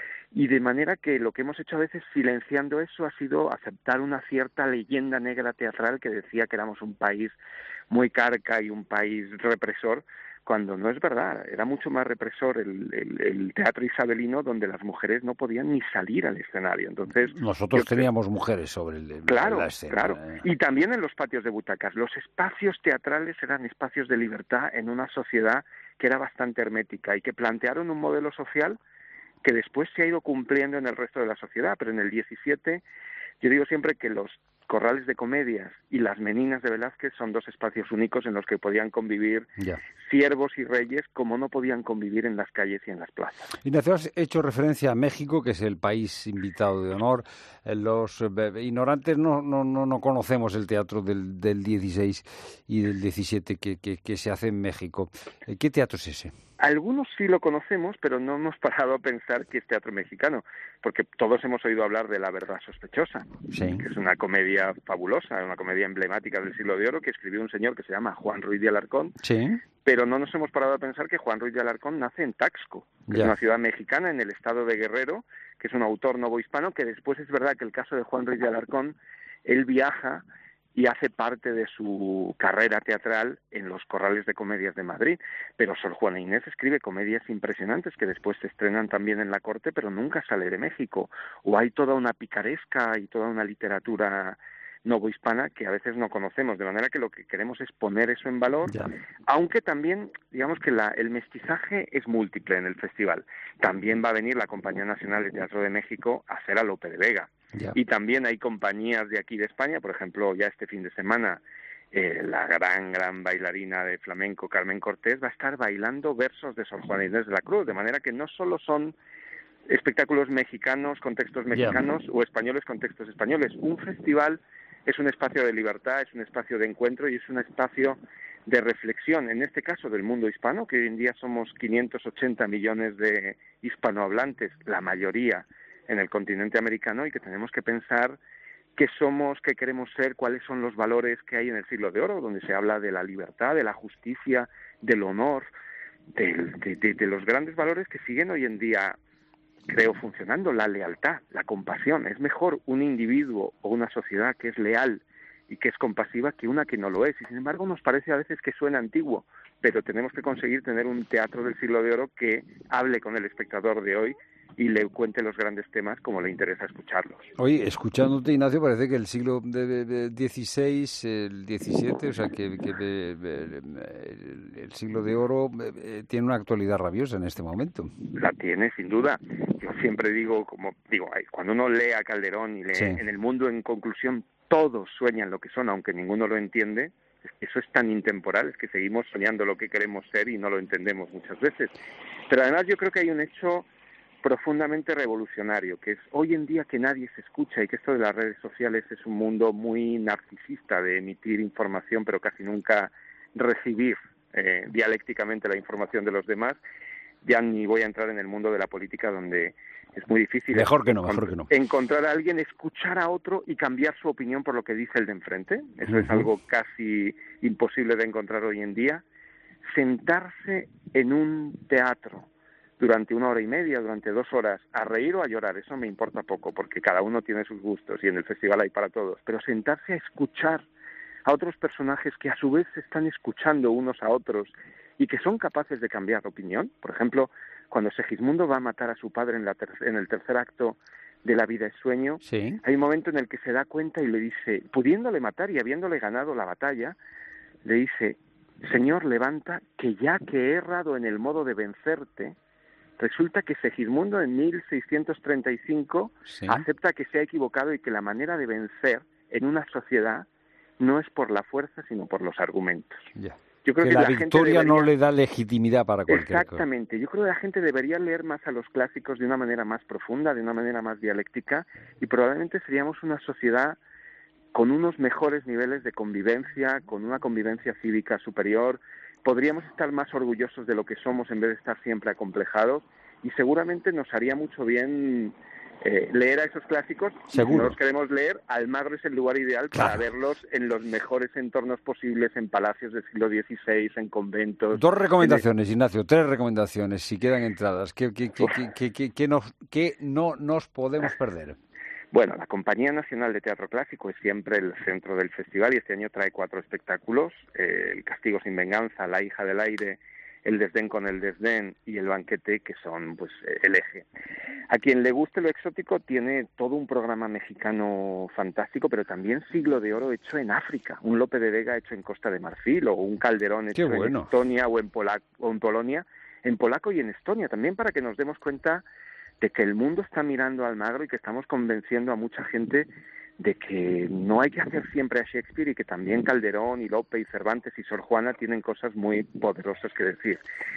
y de manera que lo que hemos hecho a veces silenciando eso ha sido aceptar una cierta leyenda negra teatral que decía que éramos un país muy carca y un país represor, cuando no es verdad. Era mucho más represor el, el, el teatro isabelino, donde las mujeres no podían ni salir al escenario. Entonces nosotros teníamos creo... mujeres sobre el, claro, la escena. Claro, y también en los patios de butacas. Los espacios teatrales eran espacios de libertad en una sociedad que era bastante hermética y que plantearon un modelo social que después se ha ido cumpliendo en el resto de la sociedad, pero en el diecisiete yo digo siempre que los corrales de comedias y las meninas de Velázquez son dos espacios únicos en los que podían convivir ya. siervos y reyes como no podían convivir en las calles y en las plazas. Ignacio, has hecho referencia a México, que es el país invitado de honor. Los eh, ignorantes no, no, no, no conocemos el teatro del, del dieciséis y del diecisiete que, que, que se hace en México. ¿Qué teatro es ese? Algunos sí lo conocemos, pero no hemos parado a pensar que es teatro mexicano, porque todos hemos oído hablar de La Verdad Sospechosa, sí. que es una comedia fabulosa, una comedia emblemática del siglo de oro que escribió un señor que se llama Juan Ruiz de Alarcón, sí. pero no nos hemos parado a pensar que Juan Ruiz de Alarcón nace en Taxco, que ya. es una ciudad mexicana en el estado de Guerrero, que es un autor novohispano, que después es verdad que el caso de Juan Ruiz de Alarcón, él viaja y hace parte de su carrera teatral en los corrales de comedias de Madrid. Pero Sor Juana Inés escribe comedias impresionantes que después se estrenan también en la corte, pero nunca sale de México. O hay toda una picaresca y toda una literatura novohispana que a veces no conocemos, de manera que lo que queremos es poner eso en valor, ya. Aunque también, digamos que la, el mestizaje es múltiple en el festival. También va a venir la Compañía Nacional de Teatro de México a hacer a Lope de Vega. Ya. Y también hay compañías de aquí de España, por ejemplo, ya este fin de semana, eh, la gran, gran bailarina de flamenco, Carmen Cortés, va a estar bailando versos de Sor Juana Inés de la Cruz, de manera que no solo son espectáculos mexicanos con textos mexicanos yeah. o españoles con textos españoles. Un festival es un espacio de libertad, es un espacio de encuentro y es un espacio de reflexión, en este caso del mundo hispano, que hoy en día somos quinientos ochenta millones de hispanohablantes, la mayoría en el continente americano, y que tenemos que pensar qué somos, qué queremos ser, cuáles son los valores que hay en el siglo de oro, donde se habla de la libertad, de la justicia, del honor, de, de, de, de los grandes valores que siguen hoy en día, creo, funcionando, la lealtad, la compasión. Es mejor un individuo o una sociedad que es leal y que es compasiva que una que no lo es. Y sin embargo nos parece a veces que suena antiguo, pero tenemos que conseguir tener un teatro del siglo de oro que hable con el espectador de hoy y le cuente los grandes temas como le interesa escucharlos. Oye, escuchándote, Ignacio, parece que el siglo dieciséis, el diecisiete, o sea, que, que el, el siglo de oro eh, tiene una actualidad rabiosa en este momento. La tiene, sin duda. Yo siempre digo, como digo, cuando uno lee a Calderón y lee sí. En el mundo, en conclusión, todos sueñan lo que son, aunque ninguno lo entiende. Eso es tan intemporal, es que seguimos soñando lo que queremos ser y no lo entendemos muchas veces. Pero además yo creo que hay un hecho profundamente revolucionario, que es hoy en día que nadie se escucha y que esto de las redes sociales es un mundo muy narcisista de emitir información pero casi nunca recibir eh, dialécticamente la información de los demás. Ya ni voy a entrar en el mundo de la política donde es muy difícil mejor que no, mejor que no. encontrar a alguien, escuchar a otro y cambiar su opinión por lo que dice el de enfrente. Eso uh-huh. es algo casi imposible de encontrar hoy en día. Sentarse en un teatro durante una hora y media, durante dos horas, a reír o a llorar, eso me importa poco, porque cada uno tiene sus gustos y en el festival hay para todos, pero sentarse a escuchar a otros personajes que a su vez se están escuchando unos a otros y que son capaces de cambiar de opinión. Por ejemplo, cuando Segismundo va a matar a su padre en, la ter- en el tercer acto de La vida es sueño, sí. hay un momento en el que se da cuenta y le dice, pudiéndole matar y habiéndole ganado la batalla, le dice, Señor, levanta, que ya que he errado en el modo de vencerte. Resulta que Segismundo en mil seiscientos treinta y cinco sí. acepta que se ha equivocado y que la manera de vencer en una sociedad no es por la fuerza, sino por los argumentos. Ya. Yo creo que, que la, la victoria gente debería... no le da legitimidad para cualquier Exactamente. cosa. Yo creo que la gente debería leer más a los clásicos de una manera más profunda, de una manera más dialéctica, y probablemente seríamos una sociedad con unos mejores niveles de convivencia, con una convivencia cívica superior. Podríamos estar más orgullosos de lo que somos en vez de estar siempre acomplejados, y seguramente nos haría mucho bien eh, leer a esos clásicos. Seguro. Si no los queremos leer, Almagro es el lugar ideal claro. para verlos en los mejores entornos posibles, en palacios del siglo dieciséis, en conventos. Dos recomendaciones, el... Ignacio, tres recomendaciones, si quedan entradas. ¿Qué, qué, qué, qué, qué, qué, qué, nos, qué no nos podemos perder? Bueno, la Compañía Nacional de Teatro Clásico es siempre el centro del festival y este año trae cuatro espectáculos, eh, El castigo sin venganza, La hija del aire, El desdén con el desdén y El banquete, que son pues el eje. A quien le guste lo exótico tiene todo un programa mexicano fantástico, pero también siglo de oro hecho en África, un Lope de Vega hecho en Costa de Marfil o un Calderón hecho bueno. en Estonia o en, Polac- o en Polonia, en polaco y en Estonia, también para que nos demos cuenta de que el mundo está mirando a Almagro y que estamos convenciendo a mucha gente de que no hay que hacer siempre a Shakespeare y que también Calderón y Lope y Cervantes y Sor Juana tienen cosas muy poderosas que decir.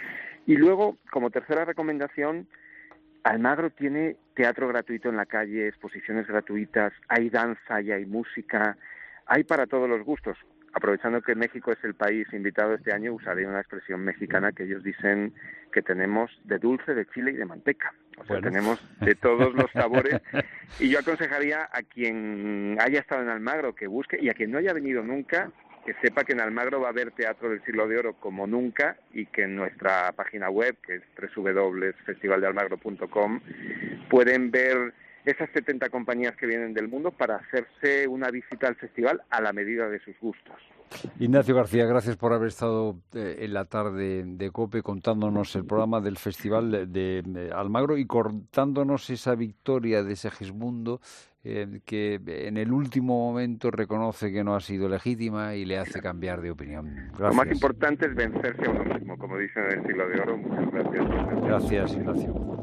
Y luego, como tercera recomendación, Almagro tiene teatro gratuito en la calle, exposiciones gratuitas, hay danza y hay música, hay para todos los gustos. Aprovechando que México es el país invitado este año, usaré una expresión mexicana que ellos dicen que tenemos de dulce, de chile y de manteca. O sea, bueno. tenemos de todos los sabores. Y yo aconsejaría a quien haya estado en Almagro que busque, y a quien no haya venido nunca, que sepa que en Almagro va a haber teatro del siglo de oro como nunca, y que en nuestra página web, que es doble u doble u doble u punto festival de almagro punto com, pueden ver esas setenta compañías que vienen del mundo para hacerse una visita al festival a la medida de sus gustos. Ignacio García, gracias por haber estado eh, en la tarde de COPE contándonos el programa del Festival de, de, de Almagro y contándonos esa victoria de Segismundo eh, que en el último momento reconoce que no ha sido legítima y le hace cambiar de opinión. Gracias. Lo más importante es vencerse a uno mismo, como dicen en el siglo de oro. Muchas gracias. Gracias, Ignacio.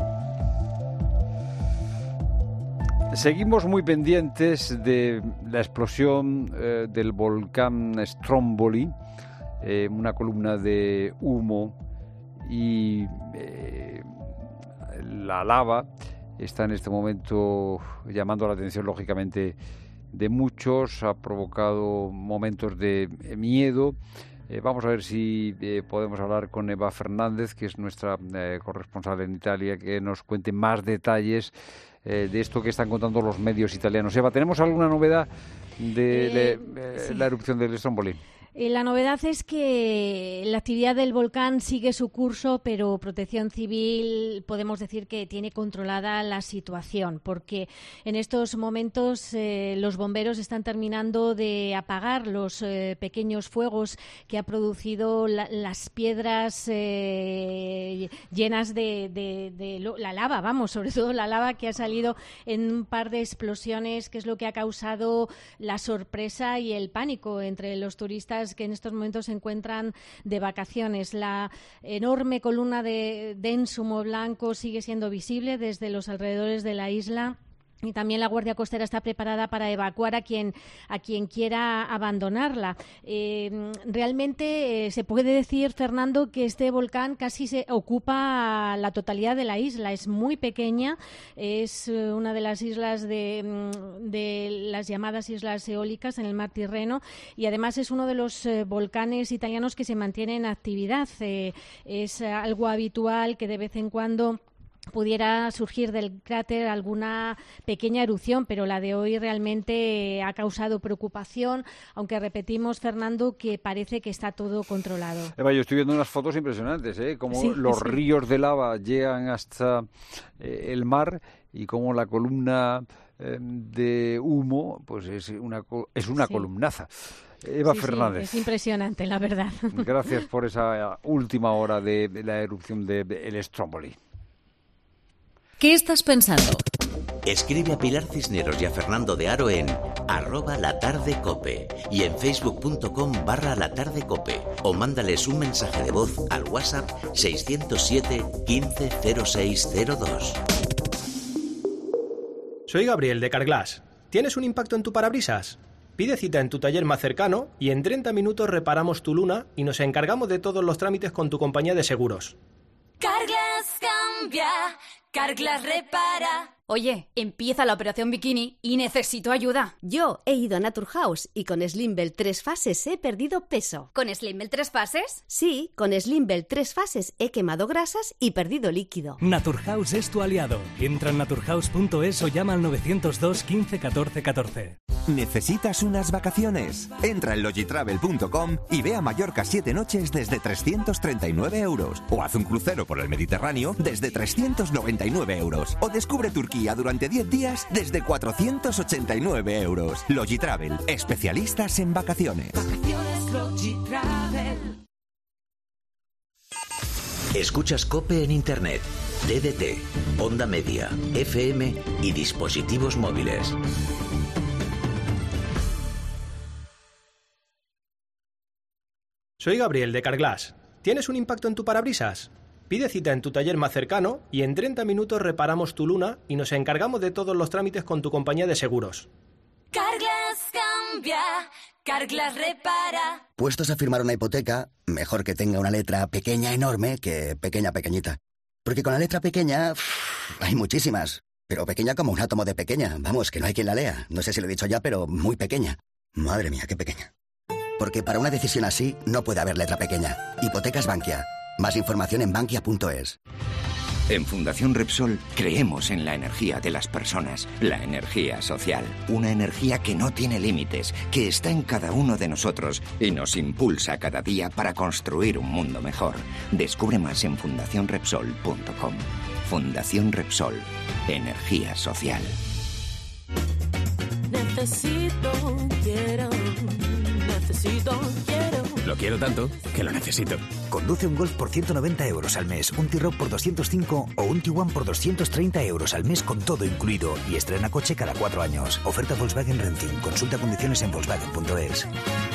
Seguimos muy pendientes de la explosión eh, del volcán Stromboli, eh, una columna de humo y eh, la lava está en este momento llamando la atención, lógicamente, de muchos, ha provocado momentos de miedo. Eh, vamos a ver si eh, podemos hablar con Eva Fernández, que es nuestra eh, corresponsal en Italia, que nos cuente más detalles eh, de esto que están contando los medios italianos. Eva, ¿tenemos alguna novedad de, eh, de eh, sí. la erupción del Stromboli? Eh, la novedad es que la actividad del volcán sigue su curso, pero Protección Civil podemos decir que tiene controlada la situación, porque en estos momentos eh, los bomberos están terminando de apagar los eh, pequeños fuegos que ha producido la, las piedras eh, llenas de, de, de lo, la lava, vamos, sobre todo la lava que ha salido en un par de explosiones, que es lo que ha causado la sorpresa y el pánico entre los turistas que en estos momentos se encuentran de vacaciones. La enorme columna de denso humo blanco sigue siendo visible desde los alrededores de la isla. Y también la Guardia Costera está preparada para evacuar a quien a quien quiera abandonarla. Eh, realmente eh, se puede decir, Fernando, que este volcán casi se ocupa la totalidad de la isla. Es muy pequeña, es eh, una de las islas de, de las llamadas islas eólicas en el mar Tirreno, y además es uno de los eh, volcanes italianos que se mantiene en actividad. Eh, es eh, algo habitual que de vez en cuando pudiera surgir del cráter alguna pequeña erupción, pero la de hoy realmente ha causado preocupación, aunque repetimos, Fernando, que parece que está todo controlado. Eva, yo estoy viendo unas fotos impresionantes, ¿eh? Como sí, los sí. ríos de lava llegan hasta eh, el mar y como la columna eh, de humo pues es una, es una sí. columnaza. Eva sí, Fernández. Sí, es impresionante, la verdad. Gracias por esa última hora de, de la erupción del de, de Stromboli. ¿Qué estás pensando? Escribe a Pilar Cisneros y a Fernando de Aro en arroba latardecope y en facebook.com barra latardecope o mándales un mensaje de voz al WhatsApp seiscientos siete quince cero seis cero dos. Soy Gabriel de Carglass. ¿Tienes un impacto en tu parabrisas? Pide cita en tu taller más cercano y en treinta minutos reparamos tu luna y nos encargamos de todos los trámites con tu compañía de seguros. Carglass cambia, Carglass repara. Oye, empieza la operación bikini y necesito ayuda. Yo he ido a Naturhaus y con Slimbell tres fases he perdido peso. ¿Con Slimbell tres fases? Sí, con Slimbell tres fases he quemado grasas y perdido líquido. Naturhaus es tu aliado. Entra en naturhaus punto es o llama al novecientos dos quince catorce catorce. ¿Necesitas unas vacaciones? Entra en logitravel punto com y ve a Mallorca siete noches desde trescientos treinta y nueve euros. O haz un crucero por el Mediterráneo desde trescientos noventa y nueve euros. O descubre Turquía durante diez días desde cuatrocientos ochenta y nueve euros. Logitravel, especialistas en vacaciones. Vacaciones Logitravel. Escuchas COPE en Internet, D D T, Onda Media, F M y dispositivos móviles. Soy Gabriel de Carglass. ¿Tienes un impacto en tu parabrisas? Pide cita en tu taller más cercano y en treinta minutos reparamos tu luna y nos encargamos de todos los trámites con tu compañía de seguros. Carglass cambia, Carglass repara. Puestos a firmar una hipoteca, mejor que tenga una letra pequeña enorme que pequeña pequeñita. Porque con la letra pequeña uff, hay muchísimas, pero pequeña como un átomo de pequeña. Vamos, que no hay quien la lea. No sé si lo he dicho ya, pero muy pequeña. Madre mía, qué pequeña. Porque para una decisión así no puede haber letra pequeña. Hipotecas Bankia. Más información en bankia punto es. En Fundación Repsol creemos en la energía de las personas, la energía social. Una energía que no tiene límites, que está en cada uno de nosotros y nos impulsa cada día para construir un mundo mejor. Descubre más en fundación repsol punto com. Fundación Repsol. Energía social. Necesito, quiero, necesito, quiero. Lo quiero tanto que lo necesito. Conduce un Golf por ciento noventa euros al mes, un T-Roc por doscientos cinco o un Tiguan por doscientos treinta euros al mes con todo incluido y estrena coche cada cuatro años. Oferta Volkswagen Renting. Consulta condiciones en Volkswagen punto es.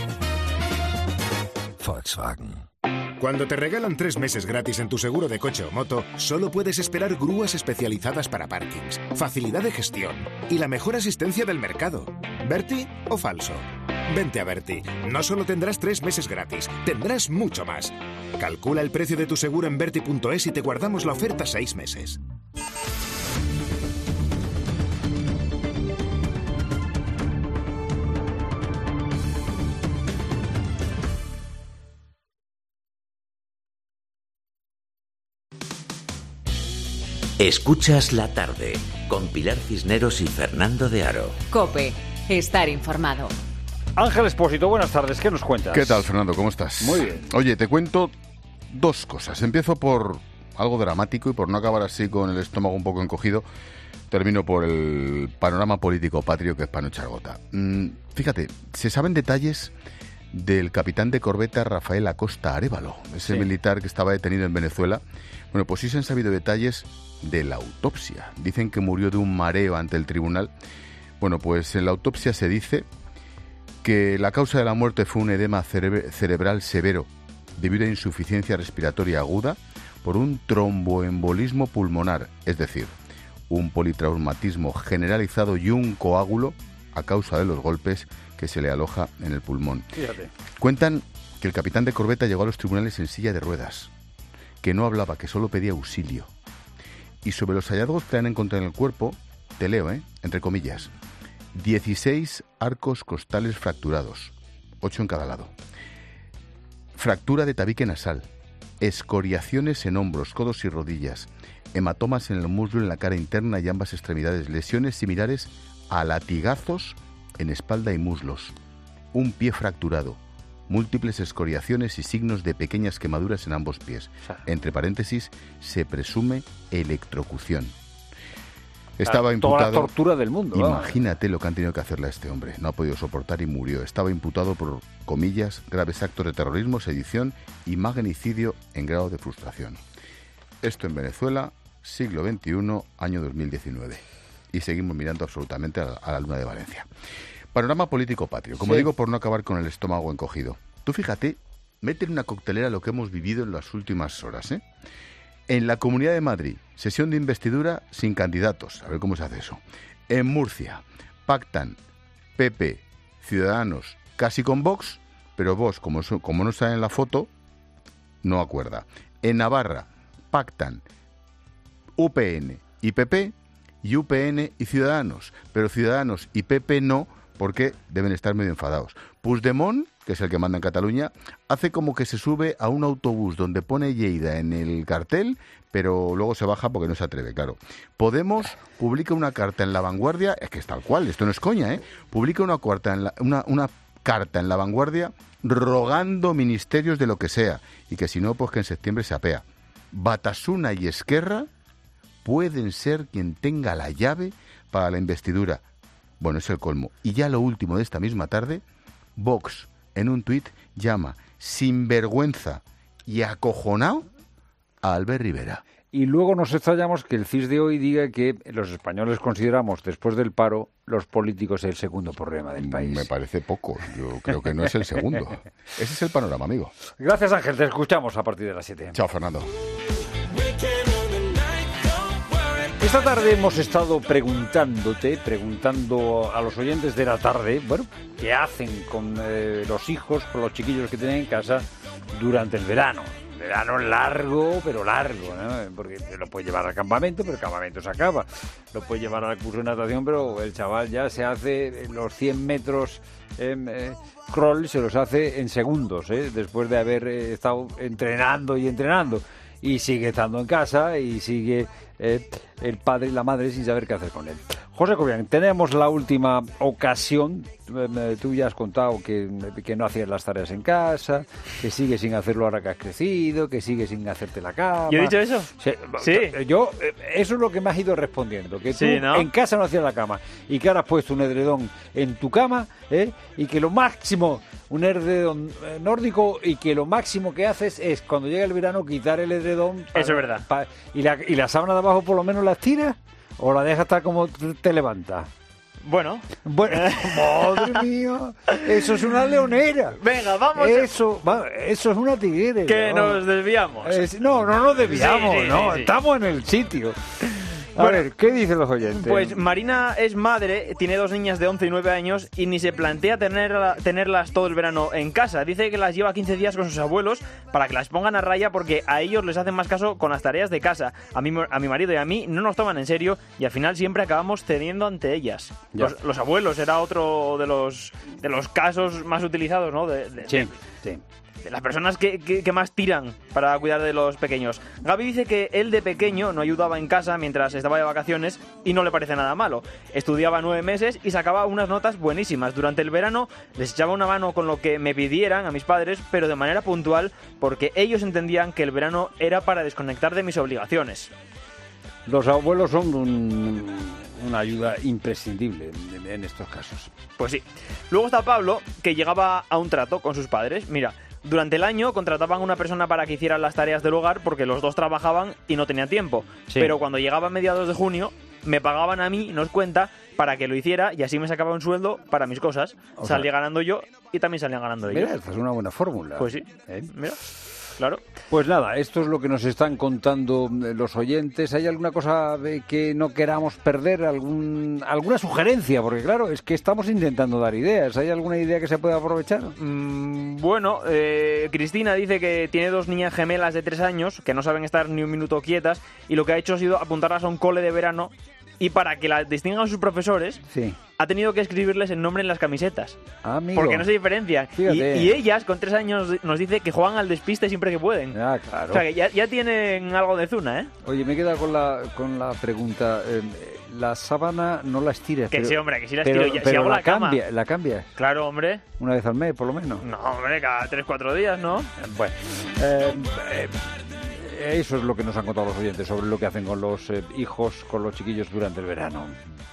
Volkswagen. Cuando te regalan tres meses gratis en tu seguro de coche o moto, solo puedes esperar grúas especializadas para parkings, facilidad de gestión y la mejor asistencia del mercado. ¿Berti o falso? Vente a Berti. No solo tendrás tres meses gratis, tendrás mucho más. Calcula el precio de tu seguro en berti punto es y te guardamos la oferta seis meses. Escuchas la tarde con Pilar Cisneros y Fernando de Aro. COPE. Estar informado. Ángel Expósito, buenas tardes. ¿Qué nos cuentas? ¿Qué tal, Fernando? ¿Cómo estás? Muy bien. Oye, te cuento dos cosas. Empiezo por algo dramático y por no acabar así con el estómago un poco encogido, termino por el panorama político patrio que es para no echar gota. Mm, fíjate, se saben detalles del capitán de corbeta Rafael Acosta Arévalo, ese sí. militar que estaba detenido en Venezuela. Bueno, pues sí se han sabido detalles de la autopsia. Dicen que murió de un mareo ante el tribunal. Bueno, pues en la autopsia se dice que la causa de la muerte fue un edema cere- cerebral severo debido a insuficiencia respiratoria aguda por un tromboembolismo pulmonar, es decir, un politraumatismo generalizado y un coágulo a causa de los golpes que se le aloja en el pulmón. Fíjate. Cuentan que el capitán de corbeta llegó a los tribunales en silla de ruedas, que no hablaba, que solo pedía auxilio. Y sobre los hallazgos que han encontrado en el cuerpo, te leo, ¿eh? entre comillas, dieciséis arcos costales fracturados, ocho en cada lado. Fractura de tabique nasal, escoriaciones en hombros, codos y rodillas, hematomas en el muslo, en la cara interna y ambas extremidades, lesiones similares a latigazos en espalda y muslos, un pie fracturado, múltiples escoriaciones y signos de pequeñas quemaduras en ambos pies. Entre paréntesis, se presume electrocución. Estaba imputado... Toda la tortura del mundo. Imagínate lo que han tenido que hacerle a este hombre. No ha podido soportar y murió. Estaba imputado por, comillas, graves actos de terrorismo, sedición y magnicidio en grado de frustración. Esto en Venezuela, siglo veintiuno, año dos mil diecinueve. Y seguimos mirando absolutamente a la, a la luna de Valencia. Panorama político patrio. Como sí. digo, por no acabar con el estómago encogido. Tú fíjate, mete en una coctelera lo que hemos vivido en las últimas horas, ¿eh? En la Comunidad de Madrid, sesión de investidura sin candidatos. A ver cómo se hace eso. En Murcia, pactan P P, Ciudadanos, casi con Vox, pero Vox, como, como no sale en la foto, no acuerda. En Navarra, pactan U P N y P P, y U P N y Ciudadanos, pero Ciudadanos y P P no, porque deben estar medio enfadados. Puigdemont, que es el que manda en Cataluña, hace como que se sube a un autobús donde pone Lleida en el cartel, pero luego se baja porque no se atreve, claro. Podemos publica una carta en La Vanguardia, es que es tal cual, esto no es coña, ¿eh? Publica una, cuarta en la, una, una carta en La Vanguardia rogando ministerios de lo que sea, y que si no, pues que en septiembre se apea. Batasuna y Esquerra pueden ser quien tenga la llave para la investidura. Bueno, es el colmo. Y ya lo último de esta misma tarde, Vox, en un tuit, llama sinvergüenza y acojonado a Albert Rivera. Y luego nos extrañamos que el C I S de hoy diga que los españoles consideramos, después del paro, los políticos el segundo problema del país. Me parece poco. Yo creo que no es el segundo. Ese es el panorama, amigo. Gracias, Ángel. Te escuchamos a partir de las siete. Chao, Fernando. Esta tarde hemos estado preguntándote, preguntando a los oyentes de la tarde, bueno, ¿qué hacen con eh, los hijos, con los chiquillos que tienen en casa durante el verano? Verano largo, pero largo, ¿no? Porque lo puede llevar al campamento, pero el campamento se acaba. Lo puede llevar al curso de natación, pero el chaval ya se hace los cien metros eh, eh, crawl, se los hace en segundos, ¿eh? Después de haber eh, estado entrenando y entrenando. Y sigue estando en casa y sigue eh, el padre y la madre sin saber qué hacer con él. José Cobian, tenemos la última ocasión. Tú ya has contado que, que no hacías las tareas en casa, que sigues sin hacerlo ahora que has crecido, que sigues sin hacerte la cama. ¿Yo he dicho eso? Sí. Sí. Yo, eso es lo que me has ido respondiendo, que tú sí, ¿no? en casa no hacías la cama y que ahora has puesto un edredón en tu cama, ¿eh? Y que lo máximo, un edredón nórdico, y que lo máximo que haces es cuando llega el verano quitar el edredón. Para, eso es verdad. Para, y, la, y la sábana de abajo por lo menos la tiras. ¿O la dejas estar como te levantas? Bueno. Bueno, madre mía, eso es una leonera. Venga, vamos. Eso, va, eso es una tigre. Que ¿no? nos desviamos. Es, no, no nos desviamos, sí, sí, no, sí, sí. Estamos en el sitio. A Bueno, ver, ¿qué dicen los oyentes? Pues Marina es madre, tiene dos niñas de once y nueve años y ni se plantea tenerla, tenerlas todo el verano en casa. Dice que las lleva quince días con sus abuelos para que las pongan a raya porque a ellos les hacen más caso con las tareas de casa. A mi, a mi marido y a mí no nos toman en serio y al final siempre acabamos cediendo ante ellas. Los, los abuelos era otro de los de los casos más utilizados, ¿no? De, de, sí, de, sí. de las personas que, que, que más tiran para cuidar de los pequeños. Gaby dice que él de pequeño no ayudaba en casa mientras estaba de vacaciones y no le parece nada malo. Estudiaba nueve meses y sacaba unas notas buenísimas. Durante el verano les echaba una mano con lo que me pidieran a mis padres, pero de manera puntual porque ellos entendían que el verano era para desconectar de mis obligaciones. Los abuelos son un, una ayuda imprescindible en, en estos casos. Pues sí. Luego está Pablo, que llegaba a un trato con sus padres. Mira, durante el año contrataban a una persona para que hiciera las tareas del hogar porque los dos trabajaban y no tenían tiempo. Sí. Pero cuando llegaba a mediados de junio, me pagaban a mí, nos cuenta, para que lo hiciera y así me sacaba un sueldo para mis cosas. O salía sea, ganando yo y también salían ganando ellos. Mira, esta es una buena fórmula. Pues sí, ¿Eh? Mira. Claro. Pues nada, esto es lo que nos están contando los oyentes. ¿Hay alguna cosa que no queramos perder? ¿Algún, alguna sugerencia? Porque claro, es que estamos intentando dar ideas. ¿Hay alguna idea que se pueda aprovechar? Mm, bueno, eh, Cristina dice que tiene dos niñas gemelas de tres años que no saben estar ni un minuto quietas y lo que ha hecho ha sido apuntarlas a un cole de verano. Y para que las distingan sus profesores, sí. ha tenido que escribirles el nombre en las camisetas. Amigo. Porque no se diferencian. Y, y ellas, con tres años, nos dice que juegan al despiste siempre que pueden. Ah, claro. O sea, que ya, ya tienen algo de zuna, ¿eh? Oye, me he quedado con la, con la pregunta. Eh, la sábana no la estiras. Que pero, sí, hombre, que sí la pero, estiro. Pero si hago la, la cama. Cambia, ¿La cambias? Claro, hombre. Una vez al mes, por lo menos. No, hombre, cada tres, cuatro días, ¿no? Bueno. Eh, eh, Eso es lo que nos han contado los oyentes sobre lo que hacen con los eh, hijos, con los chiquillos durante el verano.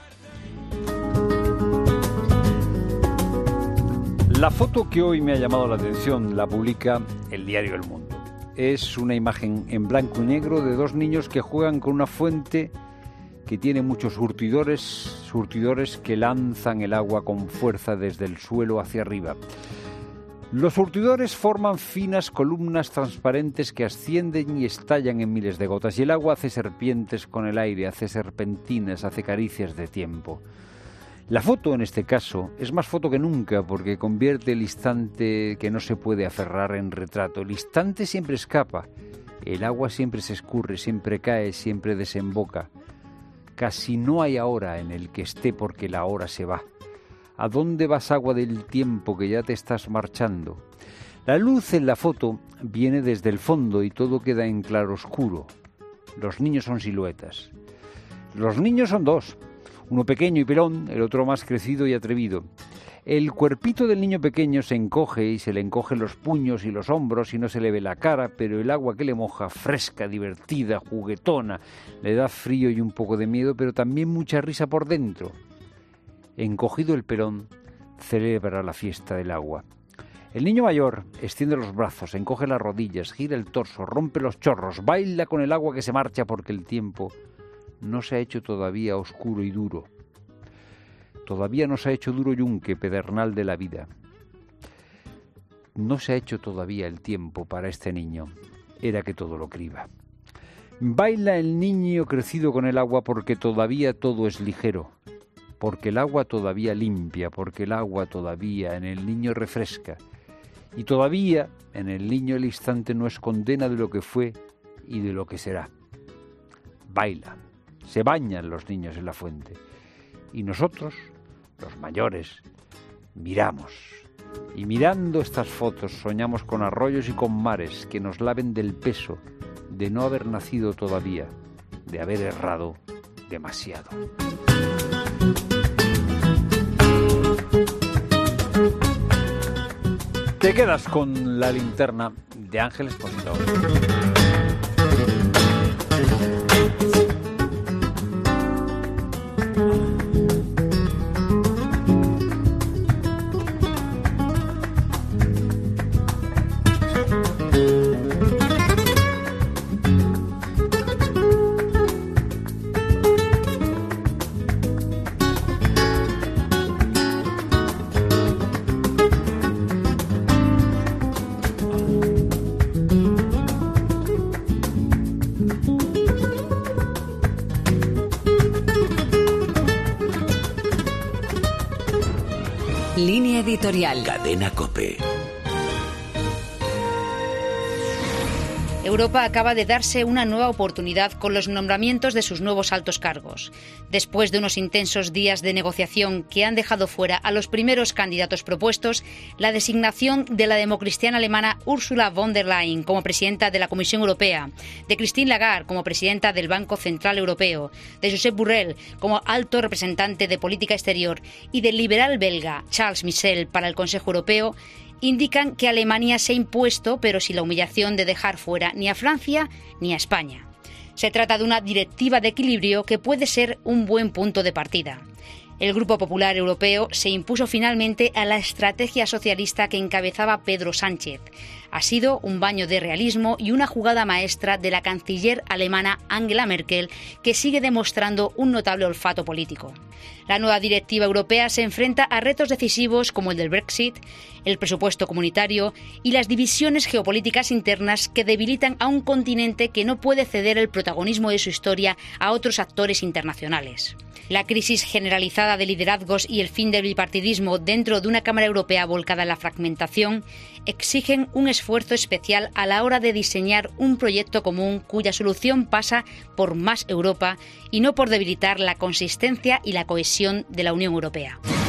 La foto que hoy me ha llamado la atención la publica el diario El Mundo. Es una imagen en blanco y negro de dos niños que juegan con una fuente que tiene muchos surtidores, surtidores que lanzan el agua con fuerza desde el suelo hacia arriba. Los surtidores forman finas columnas transparentes que ascienden y estallan en miles de gotas y el agua hace serpientes con el aire, hace serpentinas, hace caricias de tiempo. La foto, en este caso, es más foto que nunca porque convierte el instante que no se puede aferrar en retrato. El instante siempre escapa, el agua siempre se escurre, siempre cae, siempre desemboca. Casi no hay ahora en el que esté porque la hora se va. ¿A dónde vas, agua del tiempo que ya te estás marchando? La luz en la foto viene desde el fondo y todo queda en claroscuro. Los niños son siluetas. Los niños son dos, uno pequeño y pelón, el otro más crecido y atrevido. El cuerpito del niño pequeño se encoge y se le encogen los puños y los hombros y no se le ve la cara, pero el agua que le moja, fresca, divertida, juguetona, le da frío y un poco de miedo, pero también mucha risa por dentro. Encogido el pelón, celebra la fiesta del agua. El niño mayor extiende los brazos, encoge las rodillas, gira el torso, rompe los chorros, baila con el agua que se marcha porque el tiempo no se ha hecho todavía oscuro y duro. Todavía no se ha hecho duro yunque, pedernal de la vida. No se ha hecho todavía el tiempo para este niño. Era que todo lo criba. Baila el niño crecido con el agua porque todavía todo es ligero. Porque el agua todavía limpia, porque el agua todavía en el niño refresca. Y todavía en el niño el instante no es condena de lo que fue y de lo que será. Baila, se bañan los niños en la fuente. Y nosotros, los mayores, miramos. Y mirando estas fotos soñamos con arroyos y con mares que nos laven del peso de no haber nacido todavía, de haber errado demasiado. Te quedas con la linterna de Ángel Expósito. Línea editorial. Cadena COPE. Europa acaba de darse una nueva oportunidad con los nombramientos de sus nuevos altos cargos. Después de unos intensos días de negociación que han dejado fuera a los primeros candidatos propuestos, la designación de la democristiana alemana Ursula von der Leyen como presidenta de la Comisión Europea, de Christine Lagarde como presidenta del Banco Central Europeo, de Josep Borrell como alto representante de política exterior y del liberal belga Charles Michel para el Consejo Europeo, indican que Alemania se ha impuesto, pero sin la humillación de dejar fuera ni a Francia ni a España. Se trata de una directiva de equilibrio que puede ser un buen punto de partida. El Grupo Popular Europeo se impuso finalmente a la estrategia socialista que encabezaba Pedro Sánchez. Ha sido un baño de realismo y una jugada maestra de la canciller alemana Angela Merkel, que sigue demostrando un notable olfato político. La nueva directiva europea se enfrenta a retos decisivos como el del Brexit, el presupuesto comunitario y las divisiones geopolíticas internas que debilitan a un continente que no puede ceder el protagonismo de su historia a otros actores internacionales. La crisis generalizada de liderazgos y el fin del bipartidismo dentro de una Cámara Europea volcada en la fragmentación exigen un esfuerzo especial a la hora de diseñar un proyecto común cuya solución pasa por más Europa y no por debilitar la consistencia y la cohesión de la Unión Europea.